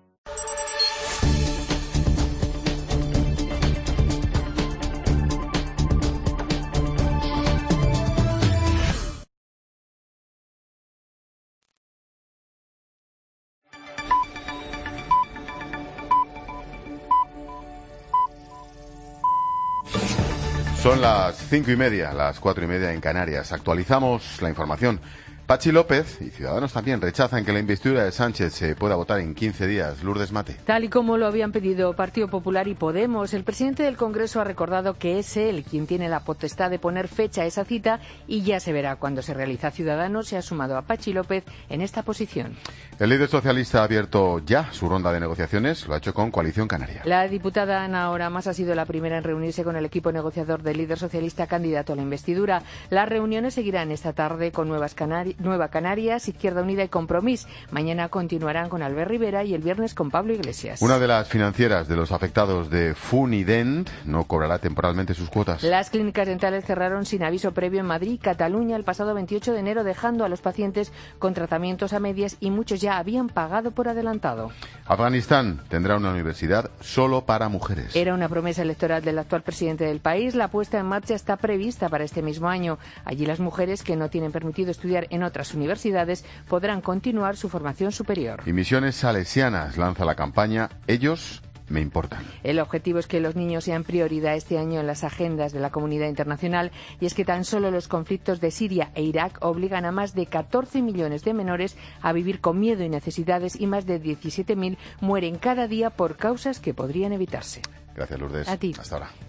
Son las 5:30, las 4:30 en Canarias. Actualizamos la información. Pachi López y Ciudadanos también rechazan que la investidura de Sánchez se pueda votar en 15 días. Lourdes Mate. Tal y como lo habían pedido Partido Popular y Podemos, el presidente del Congreso ha recordado que es él quien tiene la potestad de poner fecha a esa cita y ya se verá cuando se realiza. Ciudadanos se ha sumado a Pachi López en esta posición. El líder socialista ha abierto ya su ronda de negociaciones, lo ha hecho con Coalición Canaria. La diputada Ana Oramas ha sido la primera en reunirse con el equipo negociador del líder socialista candidato a la investidura. Las reuniones seguirán esta tarde con Nueva Canarias, Izquierda Unida y Compromís. Mañana continuarán con Albert Rivera y el viernes con Pablo Iglesias. Una de las financieras de los afectados de Funident no cobrará temporalmente sus cuotas. Las clínicas dentales cerraron sin aviso previo en Madrid y Cataluña el pasado 28 de enero, dejando a los pacientes con tratamientos a medias y muchos ya habían pagado por adelantado. Afganistán tendrá una universidad solo para mujeres. Era una promesa electoral del actual presidente del país. La puesta en marcha está prevista para este mismo año. Allí las mujeres que no tienen permitido estudiar en otras universidades podrán continuar su formación superior. Y Misiones Salesianas lanza la campaña Ellos me importan. El objetivo es que los niños sean prioridad este año en las agendas de la comunidad internacional, y es que tan solo los conflictos de Siria e Irak obligan a más de 14 millones de menores a vivir con miedo y necesidades, y más de 17.000 mueren cada día por causas que podrían evitarse. Gracias, Lourdes. A ti. Hasta ahora.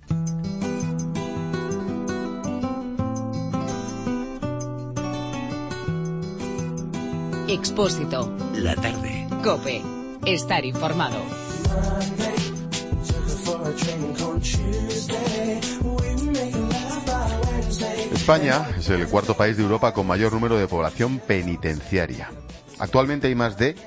Expósito. La tarde. COPE. Estar informado. España es el cuarto país de Europa con mayor número de población penitenciaria. Actualmente hay más de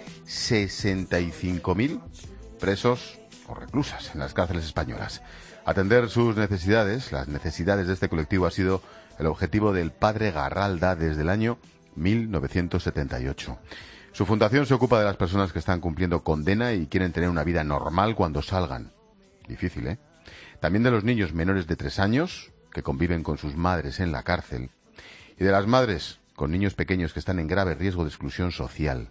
65.000 presos o reclusas en las cárceles españolas. Atender sus necesidades, las necesidades de este colectivo, ha sido el objetivo del Padre Garralda desde el año 1978. Su fundación se ocupa de las personas que están cumpliendo condena y quieren tener una vida normal cuando salgan. Difícil, ¿eh? También de los niños menores de 3 años que conviven con sus madres en la cárcel, y de las madres con niños pequeños que están en grave riesgo de exclusión social.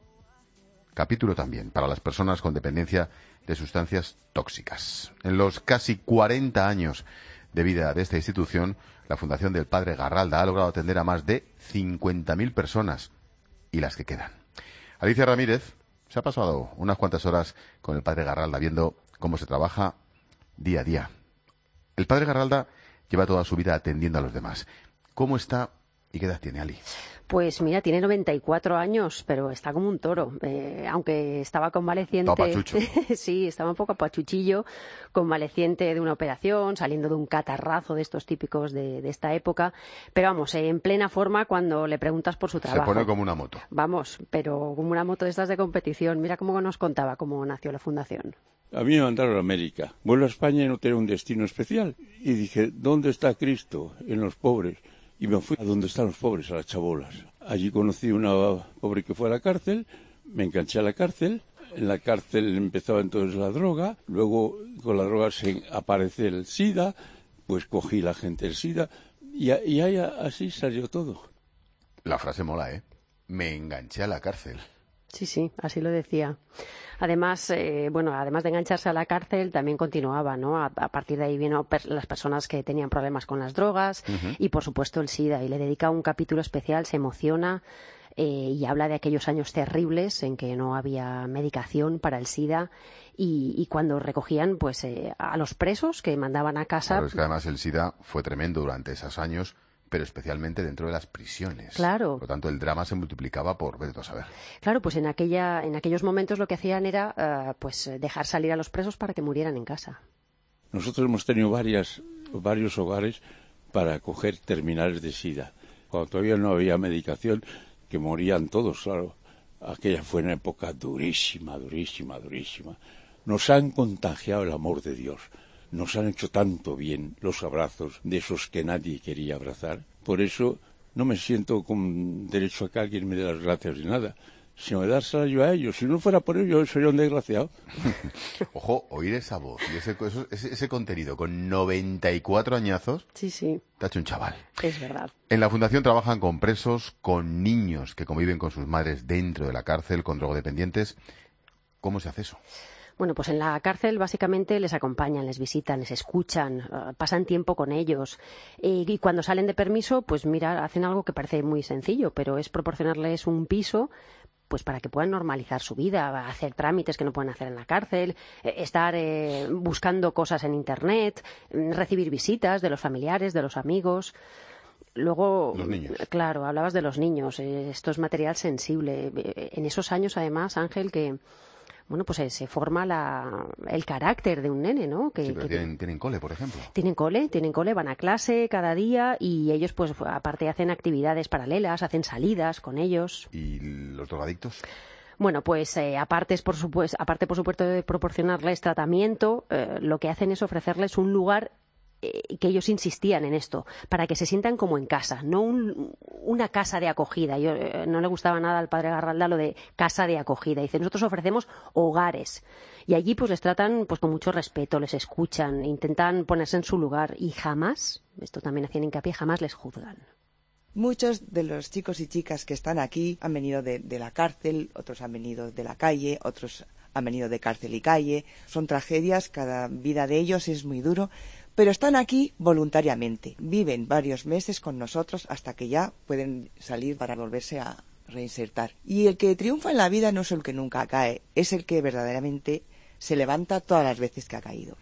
Capítulo también para las personas con dependencia de sustancias tóxicas. En los casi 40 años de vida de esta institución, la Fundación del Padre Garralda ha logrado atender a más de 50.000 personas, y las que quedan. Alicia Ramírez se ha pasado unas cuantas horas con el Padre Garralda viendo cómo se trabaja día a día. El Padre Garralda lleva toda su vida atendiendo a los demás. ¿Cómo está y qué edad tiene, Ali? Pues mira, tiene 94 años, pero está como un toro. Aunque estaba convaleciente. Papachucho. Sí, estaba un poco pachuchillo, convaleciente de una operación, saliendo de un catarrazo de estos típicos de esta época. Pero vamos, en plena forma cuando le preguntas por su trabajo. Se pone como una moto. Vamos, pero como una moto de estas de competición. Mira cómo nos contaba cómo nació la fundación. A mí me mandaron a América. Vuelvo a España y no tenía un destino especial. Y dije, ¿dónde está Cristo? En los pobres. Y me fui a donde están los pobres, a las chabolas. Allí conocí una pobre que fue a la cárcel, me enganché a la cárcel. En la cárcel empezaba entonces la droga, luego con la droga se aparece el SIDA, pues cogí la gente el SIDA y ahí así salió todo. La frase mola, ¿eh? Me enganché a la cárcel. Sí, así lo decía. Además, además de engancharse a la cárcel, también continuaba, ¿no? A partir de ahí vino las personas que tenían problemas con las drogas y, por supuesto, el SIDA. Y le dedica un capítulo especial, se emociona y habla de aquellos años terribles en que no había medicación para el SIDA y cuando recogían pues a los presos que mandaban a casa. Claro, es que además el SIDA fue tremendo durante esos años, pero especialmente dentro de las prisiones. Claro. Por lo tanto, el drama se multiplicaba por vete a saber. Claro, pues en aquellos momentos lo que hacían era dejar salir a los presos para que murieran en casa. Nosotros hemos tenido varios hogares para acoger terminales de SIDA. Cuando todavía no había medicación, que morían todos, claro. Aquella fue una época durísima. Nos han contagiado el amor de Dios. Nos han hecho tanto bien los abrazos de esos que nadie quería abrazar. Por eso no me siento con derecho a que alguien me dé las gracias ni nada, sino de dársela yo a ellos. Si no fuera por ello, yo sería un desgraciado. Ojo, oír esa voz y ese contenido con 94 añazos. Sí. Te ha hecho un chaval. Es verdad. En la Fundación trabajan con presos, con niños que conviven con sus madres dentro de la cárcel, con drogodependientes. ¿Cómo se hace eso? Bueno, pues en la cárcel básicamente les acompañan, les visitan, les escuchan, pasan tiempo con ellos. Y cuando salen de permiso, pues mira, hacen algo que parece muy sencillo, pero es proporcionarles un piso pues para que puedan normalizar su vida, hacer trámites que no pueden hacer en la cárcel, estar buscando cosas en Internet, recibir visitas de los familiares, de los amigos. Luego, los niños. Claro, hablabas de los niños. Esto es material sensible. En esos años, además, Ángel, que bueno, pues se forma el carácter de un nene, ¿no? Sí, pero tienen cole, por ejemplo. Tienen cole, van a clase cada día y ellos, pues, aparte hacen actividades paralelas, hacen salidas con ellos. ¿Y los drogadictos? Bueno, pues aparte, por supuesto, de proporcionarles tratamiento, lo que hacen es ofrecerles un lugar que ellos insistían en esto, para que se sientan como en casa, no una casa de acogida. No le gustaba nada al padre Garralda lo de casa de acogida. Dice, nosotros ofrecemos hogares. Y allí pues les tratan pues con mucho respeto, les escuchan, intentan ponerse en su lugar y jamás, esto también hacían hincapié, jamás les juzgan. Muchos de los chicos y chicas que están aquí han venido de la cárcel, otros han venido de la calle, otros han venido de cárcel y calle. Son tragedias, cada vida de ellos es muy duro, pero están aquí voluntariamente. Viven varios meses con nosotros hasta que ya pueden salir para volverse a reinsertar. Y el que triunfa en la vida no es el que nunca cae, es el que verdaderamente se levanta todas las veces que ha caído.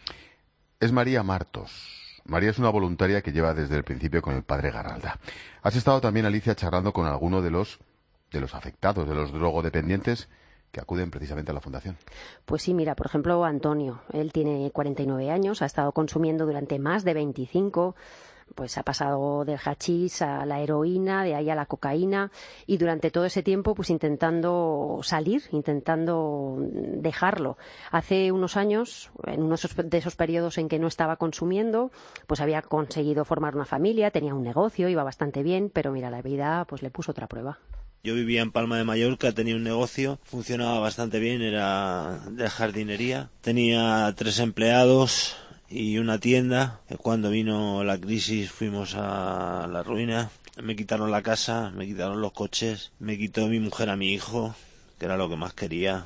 Es María Martos. María es una voluntaria que lleva desde el principio con el padre Garralda. Has estado también, Alicia, charlando con alguno de los afectados, de los drogodependientes que acuden precisamente a la Fundación. Pues sí, mira, por ejemplo, Antonio. Él tiene 49 años, ha estado consumiendo durante más de 25, pues ha pasado del hachís a la heroína, de ahí a la cocaína, y durante todo ese tiempo pues intentando salir, intentando dejarlo. Hace unos años, en uno de esos periodos en que no estaba consumiendo, pues había conseguido formar una familia, tenía un negocio, iba bastante bien, pero mira, la vida pues le puso otra prueba. Yo vivía en Palma de Mallorca, tenía un negocio, funcionaba bastante bien, era de jardinería. Tenía 3 empleados y una tienda. Cuando vino la crisis fuimos a la ruina. Me quitaron la casa, me quitaron los coches, me quitó mi mujer a mi hijo, que era lo que más quería.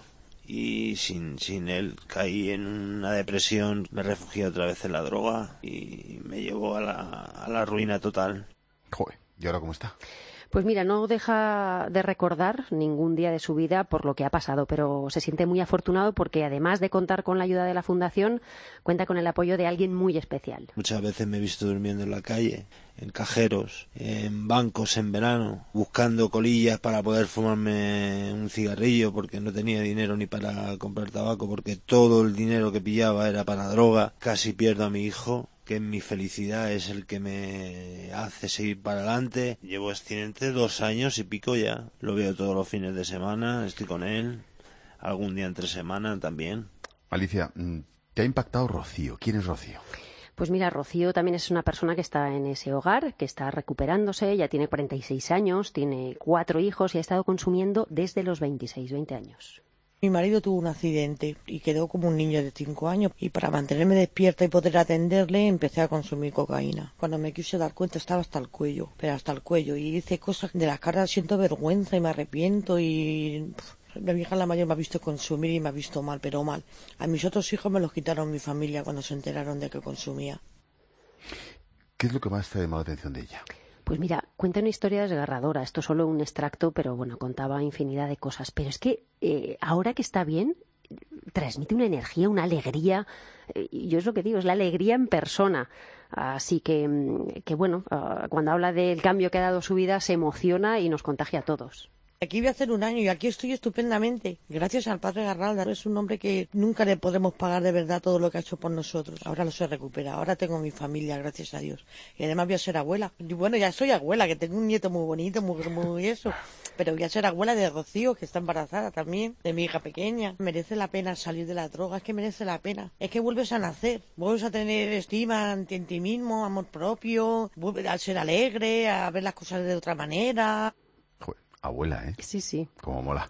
Y sin él caí en una depresión, me refugié otra vez en la droga y me llevó a la ruina total. Joder, ¿y ahora cómo está? Pues mira, no deja de recordar ningún día de su vida por lo que ha pasado, pero se siente muy afortunado porque además de contar con la ayuda de la Fundación, cuenta con el apoyo de alguien muy especial. Muchas veces me he visto durmiendo en la calle, en cajeros, en bancos en verano, buscando colillas para poder fumarme un cigarrillo porque no tenía dinero ni para comprar tabaco, porque todo el dinero que pillaba era para droga. Casi pierdo a mi hijo, que mi felicidad es el que me hace seguir para adelante. Llevo abstinente 2 años y pico ya. Lo veo todos los fines de semana, estoy con él, algún día entre semana también. Alicia, ¿te ha impactado Rocío? ¿Quién es Rocío? Pues mira, Rocío también es una persona que está en ese hogar, que está recuperándose, ya tiene 46 años, tiene 4 hijos y ha estado consumiendo desde los 20 años. Mi marido tuvo un accidente y quedó como un niño de 5 años y para mantenerme despierta y poder atenderle empecé a consumir cocaína. Cuando me quise dar cuenta estaba hasta el cuello, y hice cosas de las caras, siento vergüenza y me arrepiento y... Mi hija la mayor me ha visto consumir y me ha visto mal, pero mal. A mis otros hijos me los quitaron mi familia cuando se enteraron de que consumía. ¿Qué es lo que más te ha llamado la atención de ella? Pues mira, cuenta una historia desgarradora. Esto es solo un extracto, pero bueno, contaba infinidad de cosas. Pero es que ahora que está bien, transmite una energía, una alegría. Yo es lo que digo, es la alegría en persona. Así que bueno, cuando habla del cambio que ha dado su vida, se emociona y nos contagia a todos. Aquí voy a hacer 1 año y aquí estoy estupendamente. Gracias al padre Garralda. Es un hombre que nunca le podremos pagar de verdad todo lo que ha hecho por nosotros. Ahora lo se recupera. Ahora tengo mi familia, gracias a Dios. Y además voy a ser abuela. Y bueno, ya soy abuela, que tengo un nieto muy bonito, muy eso. pero voy a ser abuela de Rocío, que está embarazada también, de mi hija pequeña. Merece la pena salir de la droga, es que merece la pena. Es que vuelves a nacer, vuelves a tener estima en ti mismo, amor propio, vuelves a ser alegre, a ver las cosas de otra manera. Joder, abuela, ¿eh? Sí, sí. Como mola.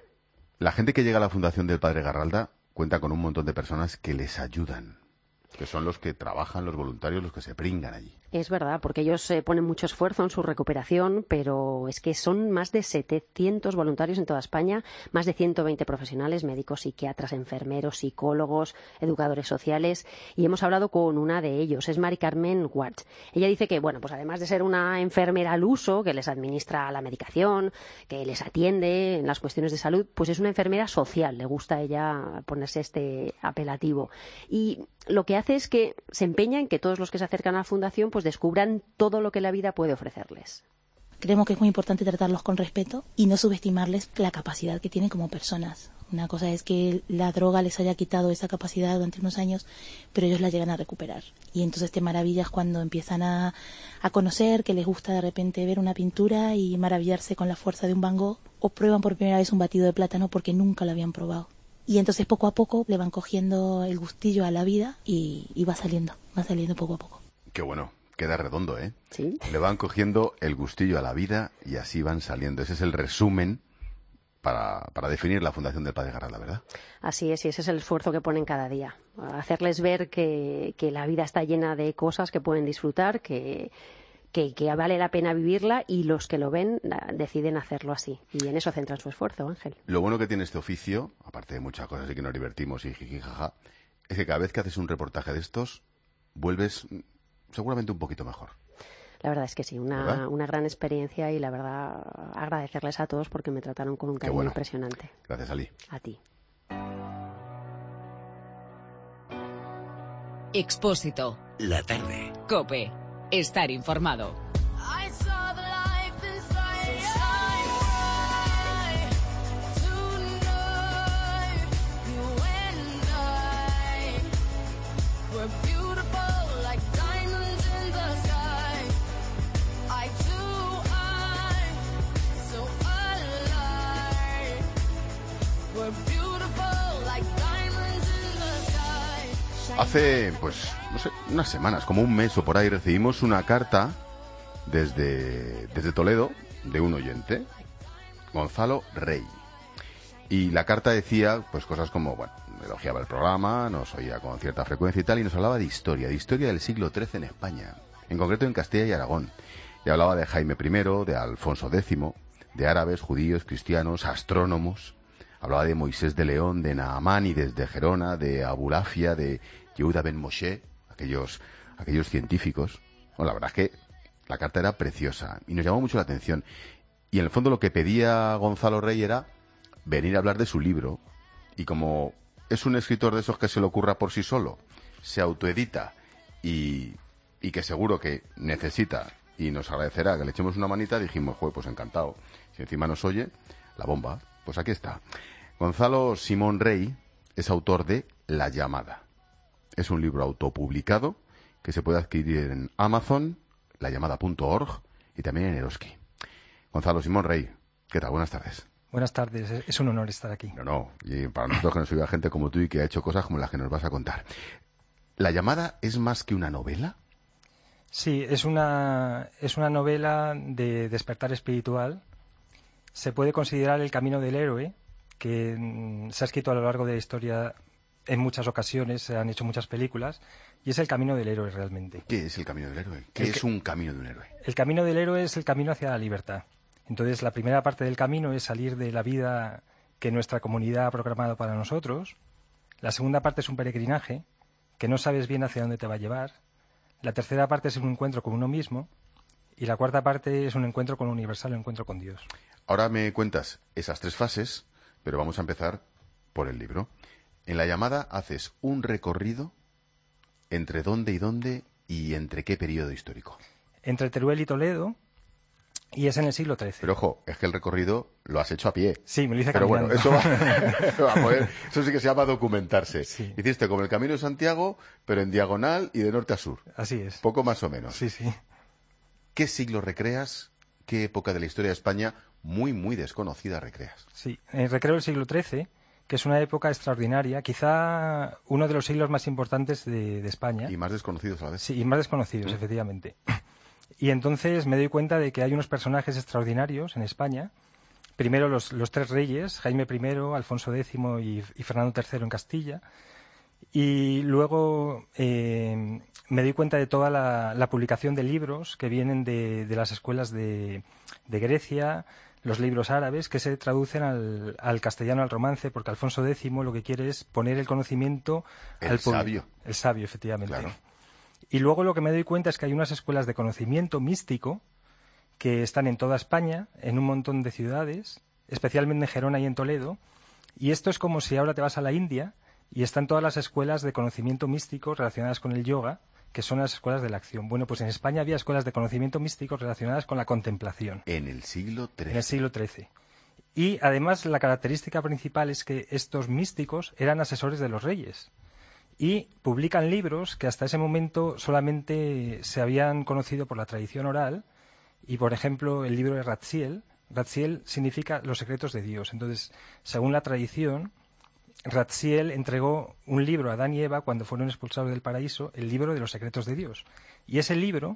La gente que llega a la Fundación del Padre Garralda cuenta con un montón de personas que les ayudan, que son los que trabajan, los voluntarios, los que se pringan allí. Es verdad, porque ellos ponen mucho esfuerzo en su recuperación, pero es que son más de 700 voluntarios en toda España, más de 120 profesionales, médicos, psiquiatras, enfermeros, psicólogos, educadores sociales, y hemos hablado con una de ellos, es Mari Carmen Ward. Ella dice que, bueno, pues además de ser una enfermera al uso, que les administra la medicación, que les atiende en las cuestiones de salud, pues es una enfermera social, le gusta a ella ponerse este apelativo. Y lo que hace es que se empeña en que todos los que se acercan a la Fundación pues descubran todo lo que la vida puede ofrecerles. Creemos que es muy importante tratarlos con respeto y no subestimarles la capacidad que tienen como personas. Una cosa es que la droga les haya quitado esa capacidad durante unos años, pero ellos la llegan a recuperar. Y entonces te maravillas cuando empiezan a conocer, que les gusta de repente ver una pintura y maravillarse con la fuerza de un Van Gogh, o prueban por primera vez un batido de plátano porque nunca lo habían probado. Y entonces poco a poco le van cogiendo el gustillo a la vida y va saliendo poco a poco. Qué bueno, queda redondo, ¿eh? Sí. Le van cogiendo el gustillo a la vida y así van saliendo. Ese es el resumen para definir la Fundación del Padre Garralda, ¿verdad? Así es, y ese es el esfuerzo que ponen cada día. Hacerles ver que la vida está llena de cosas que pueden disfrutar, que vale la pena vivirla, y los que lo ven deciden hacerlo así. Y en eso centran su esfuerzo, Ángel. Lo bueno que tiene este oficio, aparte de muchas cosas y que nos divertimos y jijijaja, es que cada vez que haces un reportaje de estos, vuelves seguramente un poquito mejor. La verdad es que sí, una gran experiencia, y la verdad agradecerles a todos porque me trataron con un cariño impresionante. Gracias, Ali. A ti. Expósito. La tarde. COPE. Estar informado. Hace, pues, no sé, unas semanas, como un mes o por ahí, recibimos una carta desde Toledo de un oyente, Gonzalo Rey. Y la carta decía, pues, cosas como, bueno, elogiaba el programa, nos oía con cierta frecuencia y tal, y nos hablaba de historia del siglo XIII en España, en concreto en Castilla y Aragón. Y hablaba de Jaime I, de Alfonso X, de árabes, judíos, cristianos, astrónomos. Hablaba de Moisés de León, de Naamán y desde Gerona, de Abulafia, de Yehuda ben Moshe, aquellos científicos. Bueno, la verdad es que la carta era preciosa y nos llamó mucho la atención. Y en el fondo lo que pedía Gonzalo Rey era venir a hablar de su libro. Y como es un escritor de esos que se le ocurra por sí solo, se autoedita y que seguro que necesita y nos agradecerá que le echemos una manita, dijimos, joder, pues encantado. Si encima nos oye, la bomba. Pues aquí está. Gonzalo Simón Rey es autor de La llamada. Es un libro autopublicado que se puede adquirir en Amazon, lallamada.org y también en Eroski. Gonzalo Simón Rey, ¿qué tal? Buenas tardes. Buenas tardes, es un honor estar aquí. No, y para nosotros que nos oiga gente como tú y que ha hecho cosas como las que nos vas a contar. ¿La llamada es más que una novela? Sí, es una novela de despertar espiritual. Se puede considerar el camino del héroe, que se ha escrito a lo largo de la historia en muchas ocasiones, se han hecho muchas películas, y es el camino del héroe realmente. ¿Qué es el camino del héroe? ¿Qué es un camino de un héroe? El camino del héroe es el camino hacia la libertad. Entonces, la primera parte del camino es salir de la vida que nuestra comunidad ha programado para nosotros. La segunda parte es un peregrinaje, que no sabes bien hacia dónde te va a llevar. La tercera parte es un encuentro con uno mismo. Y la cuarta parte es un encuentro con lo universal, un encuentro con Dios. Ahora me cuentas esas tres fases, pero vamos a empezar por el libro. En La llamada haces un recorrido entre dónde y entre qué periodo histórico. Entre Teruel y Toledo, y es en el siglo XIII. Pero ojo, es que el recorrido lo has hecho a pie. Sí, me lo hice caminando. Pero bueno, eso sí que se llama documentarse. Sí. Hiciste como el Camino de Santiago, pero en diagonal y de norte a sur. Así es. Poco más o menos. Sí, sí. ¿Qué siglo recreas? ¿Qué época de la historia de España muy, muy desconocida, Recreas. Sí, Recreo del siglo XIII, que es una época extraordinaria, quizá uno de los siglos más importantes de España. Y más desconocidos a la vez. Sí, y más desconocidos, efectivamente. Y entonces me doy cuenta de que hay unos personajes extraordinarios en España. Primero los tres reyes, Jaime I, Alfonso X y Fernando III en Castilla. Y luego me doy cuenta de toda la publicación de libros que vienen de las escuelas de Grecia, los libros árabes, que se traducen al castellano, al romance, porque Alfonso X lo que quiere es poner el conocimiento al público. Sabio. El sabio, efectivamente. Claro. Y luego lo que me doy cuenta es que hay unas escuelas de conocimiento místico que están en toda España, en un montón de ciudades, especialmente en Gerona y en Toledo. Y esto es como si ahora te vas a la India y están todas las escuelas de conocimiento místico relacionadas con el yoga, que son las escuelas de la acción. Bueno, pues en España había escuelas de conocimiento místico relacionadas con la contemplación. En el siglo XIII. En el siglo XIII. Y además la característica principal es que estos místicos eran asesores de los reyes. Y publican libros que hasta ese momento solamente se habían conocido por la tradición oral. Y, por ejemplo, el libro de Ratziel. Ratziel significa los secretos de Dios. Entonces, según la tradición, Ratziel entregó un libro a Adán y Eva cuando fueron expulsados del paraíso, el libro de los secretos de Dios. Y ese libro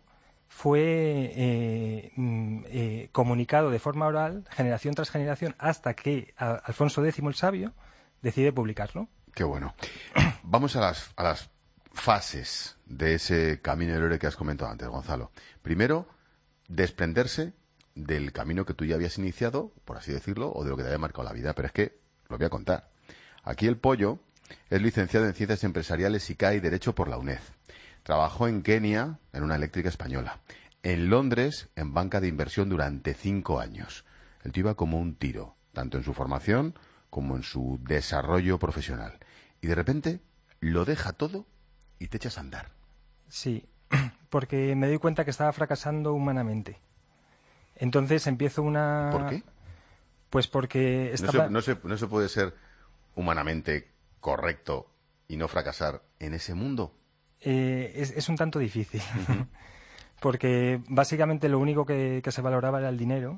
fue comunicado de forma oral, generación tras generación, hasta que Alfonso X el Sabio decide publicarlo. Qué bueno. Vamos a las fases de ese camino del héroe que has comentado antes, Gonzalo. Primero, desprenderse del camino que tú ya habías iniciado, por así decirlo, o de lo que te había marcado la vida. Pero es que lo voy a contar. Aquí el Pollo es licenciado en Ciencias Empresariales y CAI Derecho por la UNED. Trabajó en Kenia en una eléctrica española. En Londres en banca de inversión durante 5 años. El tío iba como un tiro, tanto en su formación como en su desarrollo profesional. Y de repente lo deja todo y te echas a andar. Sí, porque me doy cuenta que estaba fracasando humanamente. Entonces empiezo una... ¿Por qué? Pues porque estaba... No se puede ser humanamente correcto y no fracasar en ese mundo. Es un tanto difícil. Porque básicamente lo único que se valoraba era el dinero.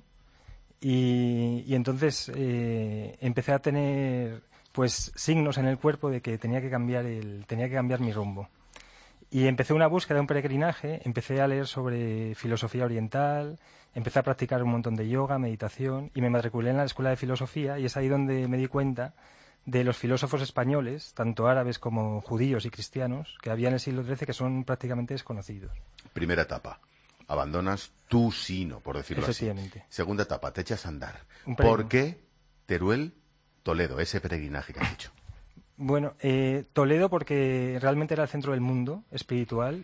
Y entonces empecé a tener pues signos en el cuerpo de que tenía que cambiar mi rumbo. Y empecé una búsqueda, un peregrinaje, empecé a leer sobre filosofía oriental, empecé a practicar un montón de yoga, meditación, y me matriculé en la Escuela de Filosofía, y es ahí donde me di cuenta de los filósofos españoles, tanto árabes como judíos y cristianos, que había en el siglo XIII, que son prácticamente desconocidos. Primera etapa. Abandonas tu sino, por decirlo así. Efectivamente. Segunda etapa, te echas a andar. ¿Por qué Teruel, Toledo, ese peregrinaje que has dicho? Bueno, Toledo porque realmente era el centro del mundo espiritual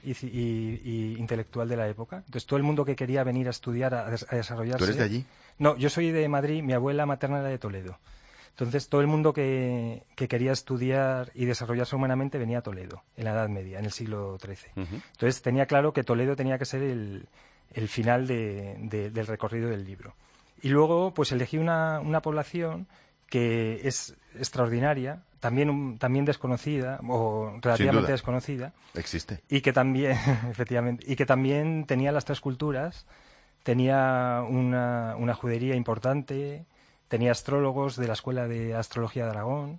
y intelectual de la época. Entonces todo el mundo que quería venir a estudiar, a desarrollarse... ¿Tú eres de allí? No, yo soy de Madrid, mi abuela materna era de Toledo. Entonces todo el mundo que quería estudiar y desarrollarse humanamente venía a Toledo, en la Edad Media, en el siglo XIII. Entonces tenía claro que Toledo tenía que ser el final del recorrido del libro. Y luego pues elegí una población que es extraordinaria, también desconocida o relativamente desconocida. Existe. Y que también, efectivamente, y que también tenía las tres culturas, tenía una judería importante, tenía astrólogos de la Escuela de Astrología de Aragón,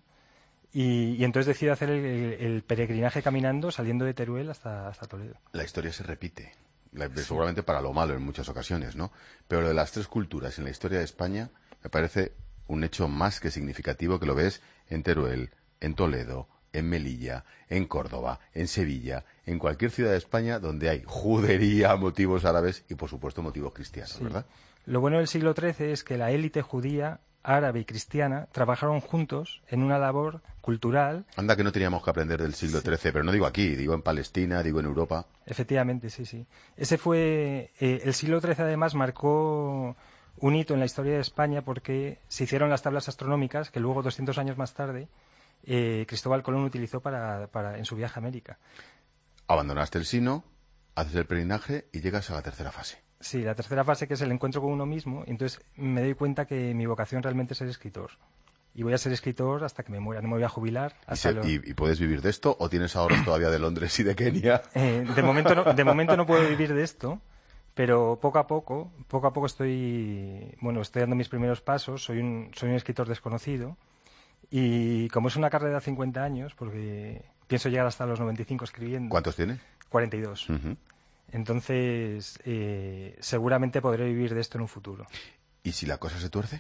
y entonces decidí hacer el peregrinaje caminando, saliendo de Teruel hasta Toledo. La historia se repite, seguramente para lo malo en muchas ocasiones, ¿no? Pero lo de las tres culturas en la historia de España me parece un hecho más que significativo, que lo ves en Teruel, en Toledo, en Melilla, en Córdoba, en Sevilla, en cualquier ciudad de España donde hay judería, motivos árabes y, por supuesto, motivos cristianos, Sí. ¿verdad? Lo bueno del siglo XIII es que la élite judía, árabe y cristiana trabajaron juntos en una labor cultural. Anda que no teníamos que aprender del siglo XIII, pero no digo aquí, digo en Palestina, digo en Europa. Efectivamente, sí, sí. Ese fue... el siglo XIII, además, marcó un hito en la historia de España porque se hicieron las tablas astronómicas que luego, 200 años más tarde, Cristóbal Colón utilizó en su viaje a América. Abandonaste el sino, haces el peregrinaje y llegas a la tercera fase. Sí, la tercera fase, que es el encuentro con uno mismo, y entonces me doy cuenta que mi vocación realmente es ser escritor. Y voy a ser escritor hasta que me muera, no me voy a jubilar. ¿Y puedes vivir de esto o tienes ahorros todavía de Londres y de Kenia? De momento no puedo vivir de esto, Pero poco a poco estoy dando mis primeros pasos. Soy un escritor desconocido y como es una carrera de 50 años, porque pienso llegar hasta los 95 escribiendo. ¿Cuántos tienes? 42. Entonces, seguramente podré vivir de esto en un futuro. ¿Y si la cosa se tuerce?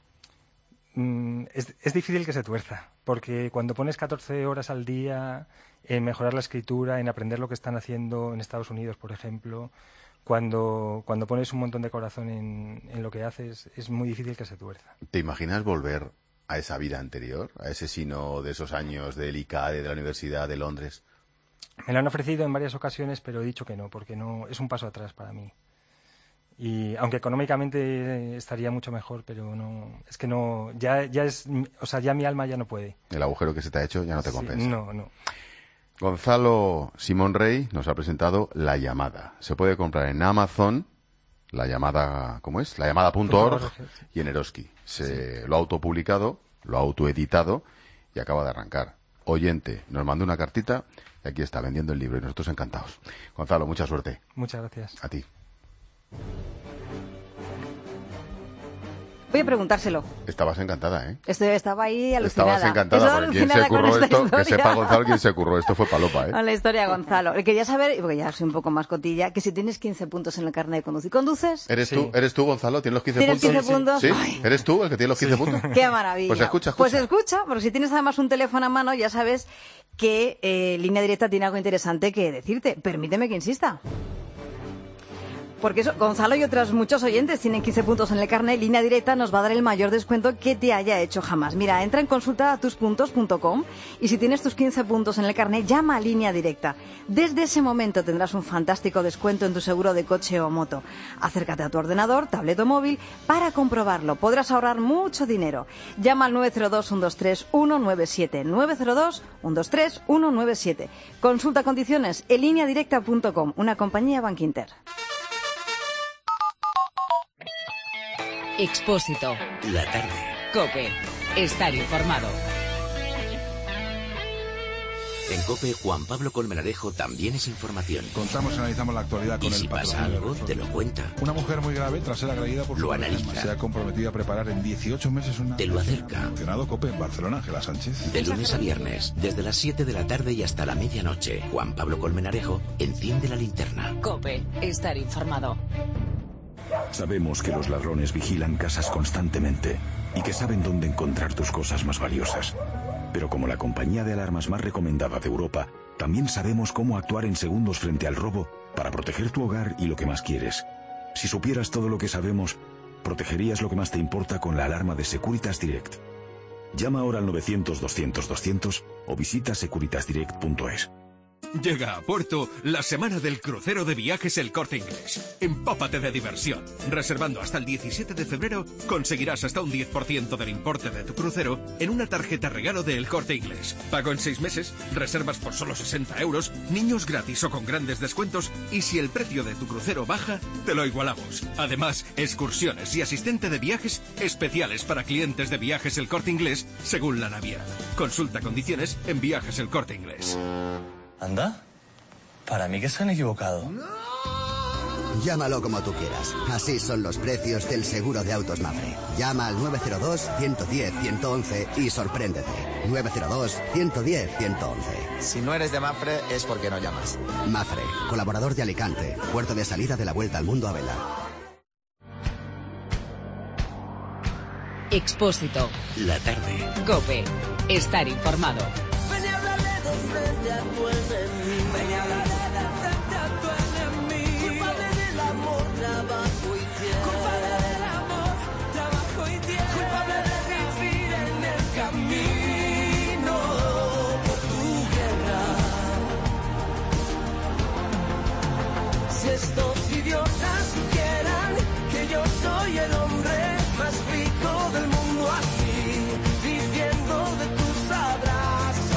Es difícil que se tuerza, porque cuando pones 14 horas al día en mejorar la escritura, en aprender lo que están haciendo en Estados Unidos, por ejemplo, cuando pones un montón de corazón en lo que haces, es muy difícil que se tuerza. ¿Te imaginas volver a esa vida anterior, a ese sino de esos años del ICADE, de la Universidad de Londres? Me lo han ofrecido en varias ocasiones, pero he dicho que no, porque no es un paso atrás para mí. Y aunque económicamente estaría mucho mejor, pero no, es que no, ya mi alma ya no puede. El agujero que se te ha hecho ya no te compensa. No. Gonzalo Simón Rey nos ha presentado La Llamada. Se puede comprar en Amazon, La Llamada, ¿cómo es? lallamada.org y en Eroski. Lo ha autopublicado, lo ha autoeditado y acaba de arrancar. Oyente, nos mandó una cartita y aquí está vendiendo el libro y nosotros encantados. Gonzalo, mucha suerte. Muchas gracias. A ti. Voy a preguntárselo. Estabas encantada, ¿eh? Estaba ahí alucinada. Estabas encantada. ¿Por quién se curró esto? Historia. Que sepa Gonzalo quién se curró. Esto fue palopa, ¿eh? Con la historia de Gonzalo. Quería saber, porque ya soy un poco más cotilla, que si tienes 15 puntos en el carnet de conducir. ¿Conduces? ¿Eres tú, Gonzalo? ¿Tienes los 15 puntos? ¿Tienes 15 puntos? ¿Sí? Ay. ¿Eres tú el que tiene los 15 puntos? ¡Qué maravilla! Pues escucha. Pues escucha, porque si tienes además un teléfono a mano, ya sabes que Línea Directa tiene algo interesante que decirte. Permíteme que insista. Porque eso, Gonzalo y otros muchos oyentes tienen 15 puntos en el carnet. Línea Directa nos va a dar el mayor descuento que te haya hecho jamás. Mira, entra en consultatuspuntos.com y si tienes tus 15 puntos en el carnet, llama a Línea Directa. Desde ese momento tendrás un fantástico descuento en tu seguro de coche o moto. Acércate a tu ordenador, tablet o móvil para comprobarlo. Podrás ahorrar mucho dinero. Llama al 902-123-197. 902-123-197. Consulta condiciones en lineadirecta.com, una compañía Bankinter. Expósito. La tarde. COPE. Estar informado. En COPE, Juan Pablo Colmenarejo también es información. Contamos y analizamos la actualidad con y si pasa algo, te lo cuenta. Una mujer muy grave, tras ser agredida por lo su analiza. Se ha comprometido a preparar en 18 meses una... Te lo acerca. Funcionado COPE en Barcelona, Ángela Sánchez. De lunes a viernes, desde las 7 de la tarde y hasta la medianoche, Juan Pablo Colmenarejo enciende la linterna. COPE. Estar informado. Sabemos que los ladrones vigilan casas constantemente y que saben dónde encontrar tus cosas más valiosas. Pero como la compañía de alarmas más recomendada de Europa, también sabemos cómo actuar en segundos frente al robo para proteger tu hogar y lo que más quieres. Si supieras todo lo que sabemos, protegerías lo que más te importa con la alarma de Securitas Direct. Llama ahora al 900-200-200 o visita securitasdirect.es. Llega a puerto la semana del crucero de viajes El Corte Inglés. Empápate de diversión. Reservando hasta el 17 de febrero conseguirás hasta un 10% del importe de tu crucero en una tarjeta regalo de El Corte Inglés. Pago en 6 meses, reservas por solo 60 euros, niños gratis o con grandes descuentos y si el precio de tu crucero baja, te lo igualamos. Además, excursiones y asistente de viajes especiales para clientes de Viajes El Corte Inglés según la naviera. Consulta condiciones en Viajes El Corte Inglés. Anda, para mí que se han equivocado. Llámalo como tú quieras. Así son los precios del seguro de autos Mafre. Llama al 902-110-111 y sorpréndete. 902-110-111. Si no eres de Mafre es porque no llamas. Mafre, colaborador de Alicante, puerto de salida de la Vuelta al Mundo a vela. Expósito. La tarde. COPE. Estar informado. Frente a tu enemigo. Ven y hablaré de frente a tu enemigo. Culpable del amor, trabajo y tierra. Culpable del amor, trabajo y tierra. Culpable de vivir en el camino por tu guerra. Si estos idiotas supieran que yo soy el hombre más rico del mundo así, viviendo de tus abrazos.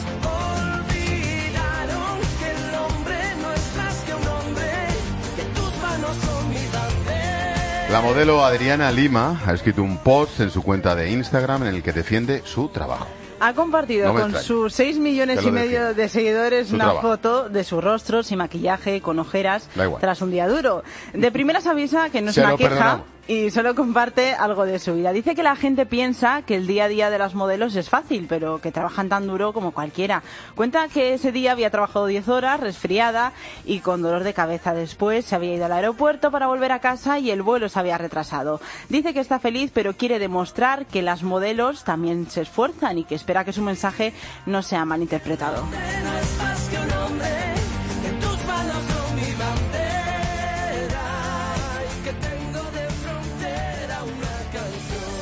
La modelo Adriana Lima ha escrito un post en su cuenta de Instagram en el que defiende su trabajo. ha compartido No me con extraña. sus 6 millones Que lo y medio defienda. de seguidores Su una trabajo. foto de su rostro sin maquillaje, con ojeras, Da igual. tras un día duro. De primeras avisa que no es Se una lo queja perdonamos. y solo comparte algo de su vida. Dice que la gente piensa que el día a día de las modelos es fácil, pero que trabajan tan duro como cualquiera. Cuenta que ese día había trabajado 10 horas, resfriada y con dolor de cabeza. Después se había ido al aeropuerto para volver a casa y el vuelo se había retrasado. Dice que está feliz, pero quiere demostrar que las modelos también se esfuerzan y que espera que su mensaje no sea malinterpretado. No es más que un hombre, en tus manos son mi bandera, y que tengo de frontera una canción.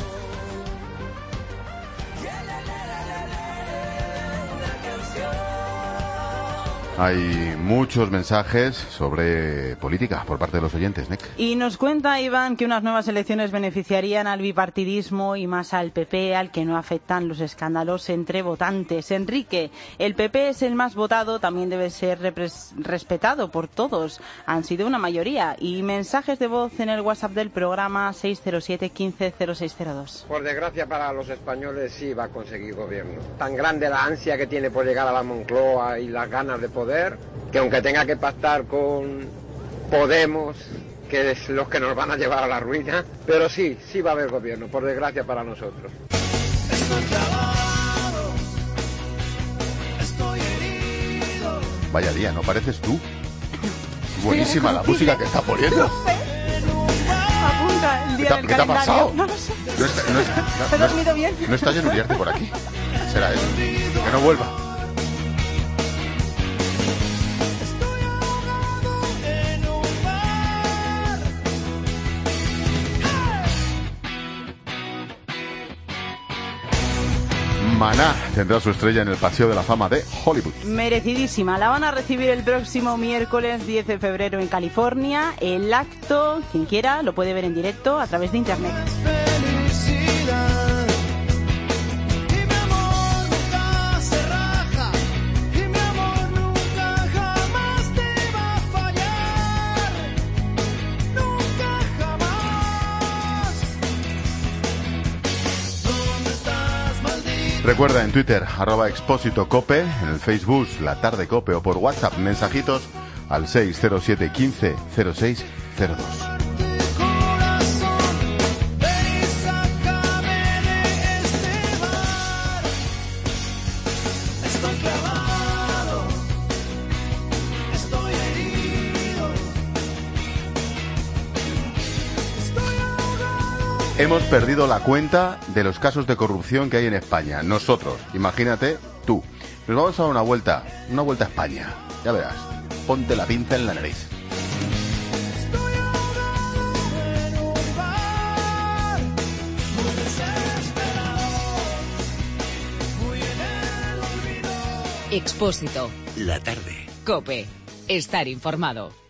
Una canción. Hay muchos mensajes sobre política por parte de los oyentes, Nek. Y nos cuenta Iván que unas nuevas elecciones beneficiarían al bipartidismo y más al PP, al que no afectan los escándalos entre votantes. Enrique, el PP es el más votado, también debe ser respetado por todos. Han sido una mayoría. Y mensajes de voz en el WhatsApp del programa 607 15 0602. Por desgracia para los españoles sí va a conseguir gobierno. Tan grande la ansia que tiene por llegar a la Moncloa y las ganas de poder, que aunque tenga que pactar con Podemos, que es los que nos van a llevar a la ruina, pero sí va a haber gobierno, por desgracia para nosotros. Vaya día, ¿no pareces tú? Buenísima la música que está poniendo. Apunta el día ¿Qué del te ha calendario. pasado? No lo sé. No está, ¿Te he dormido bien? no está en Uriarte por aquí. Será eso. Que no vuelva. Maná tendrá su estrella en el Paseo de la Fama de Hollywood. Merecidísima. La van a recibir el próximo miércoles 10 de febrero en California. El acto, quien quiera, lo puede ver en directo a través de internet. Felicidad. Y mi amor nunca se raja. Y mi amor nunca jamás te va a fallar. Nunca jamás. ¿Dónde estás, maldito? Recuerda en Twitter, @expósito_cope, en el Facebook, La Tarde Cope, o por WhatsApp, mensajitos al 607 15 0602. Estoy clavado, estoy herido, Hemos perdido la cuenta de los casos de corrupción que hay en España. Nosotros, imagínate tú. Nos vamos a dar una vuelta a España. Ya verás, ponte la pinza en la nariz. Expósito. La tarde. COPE. Estar informado.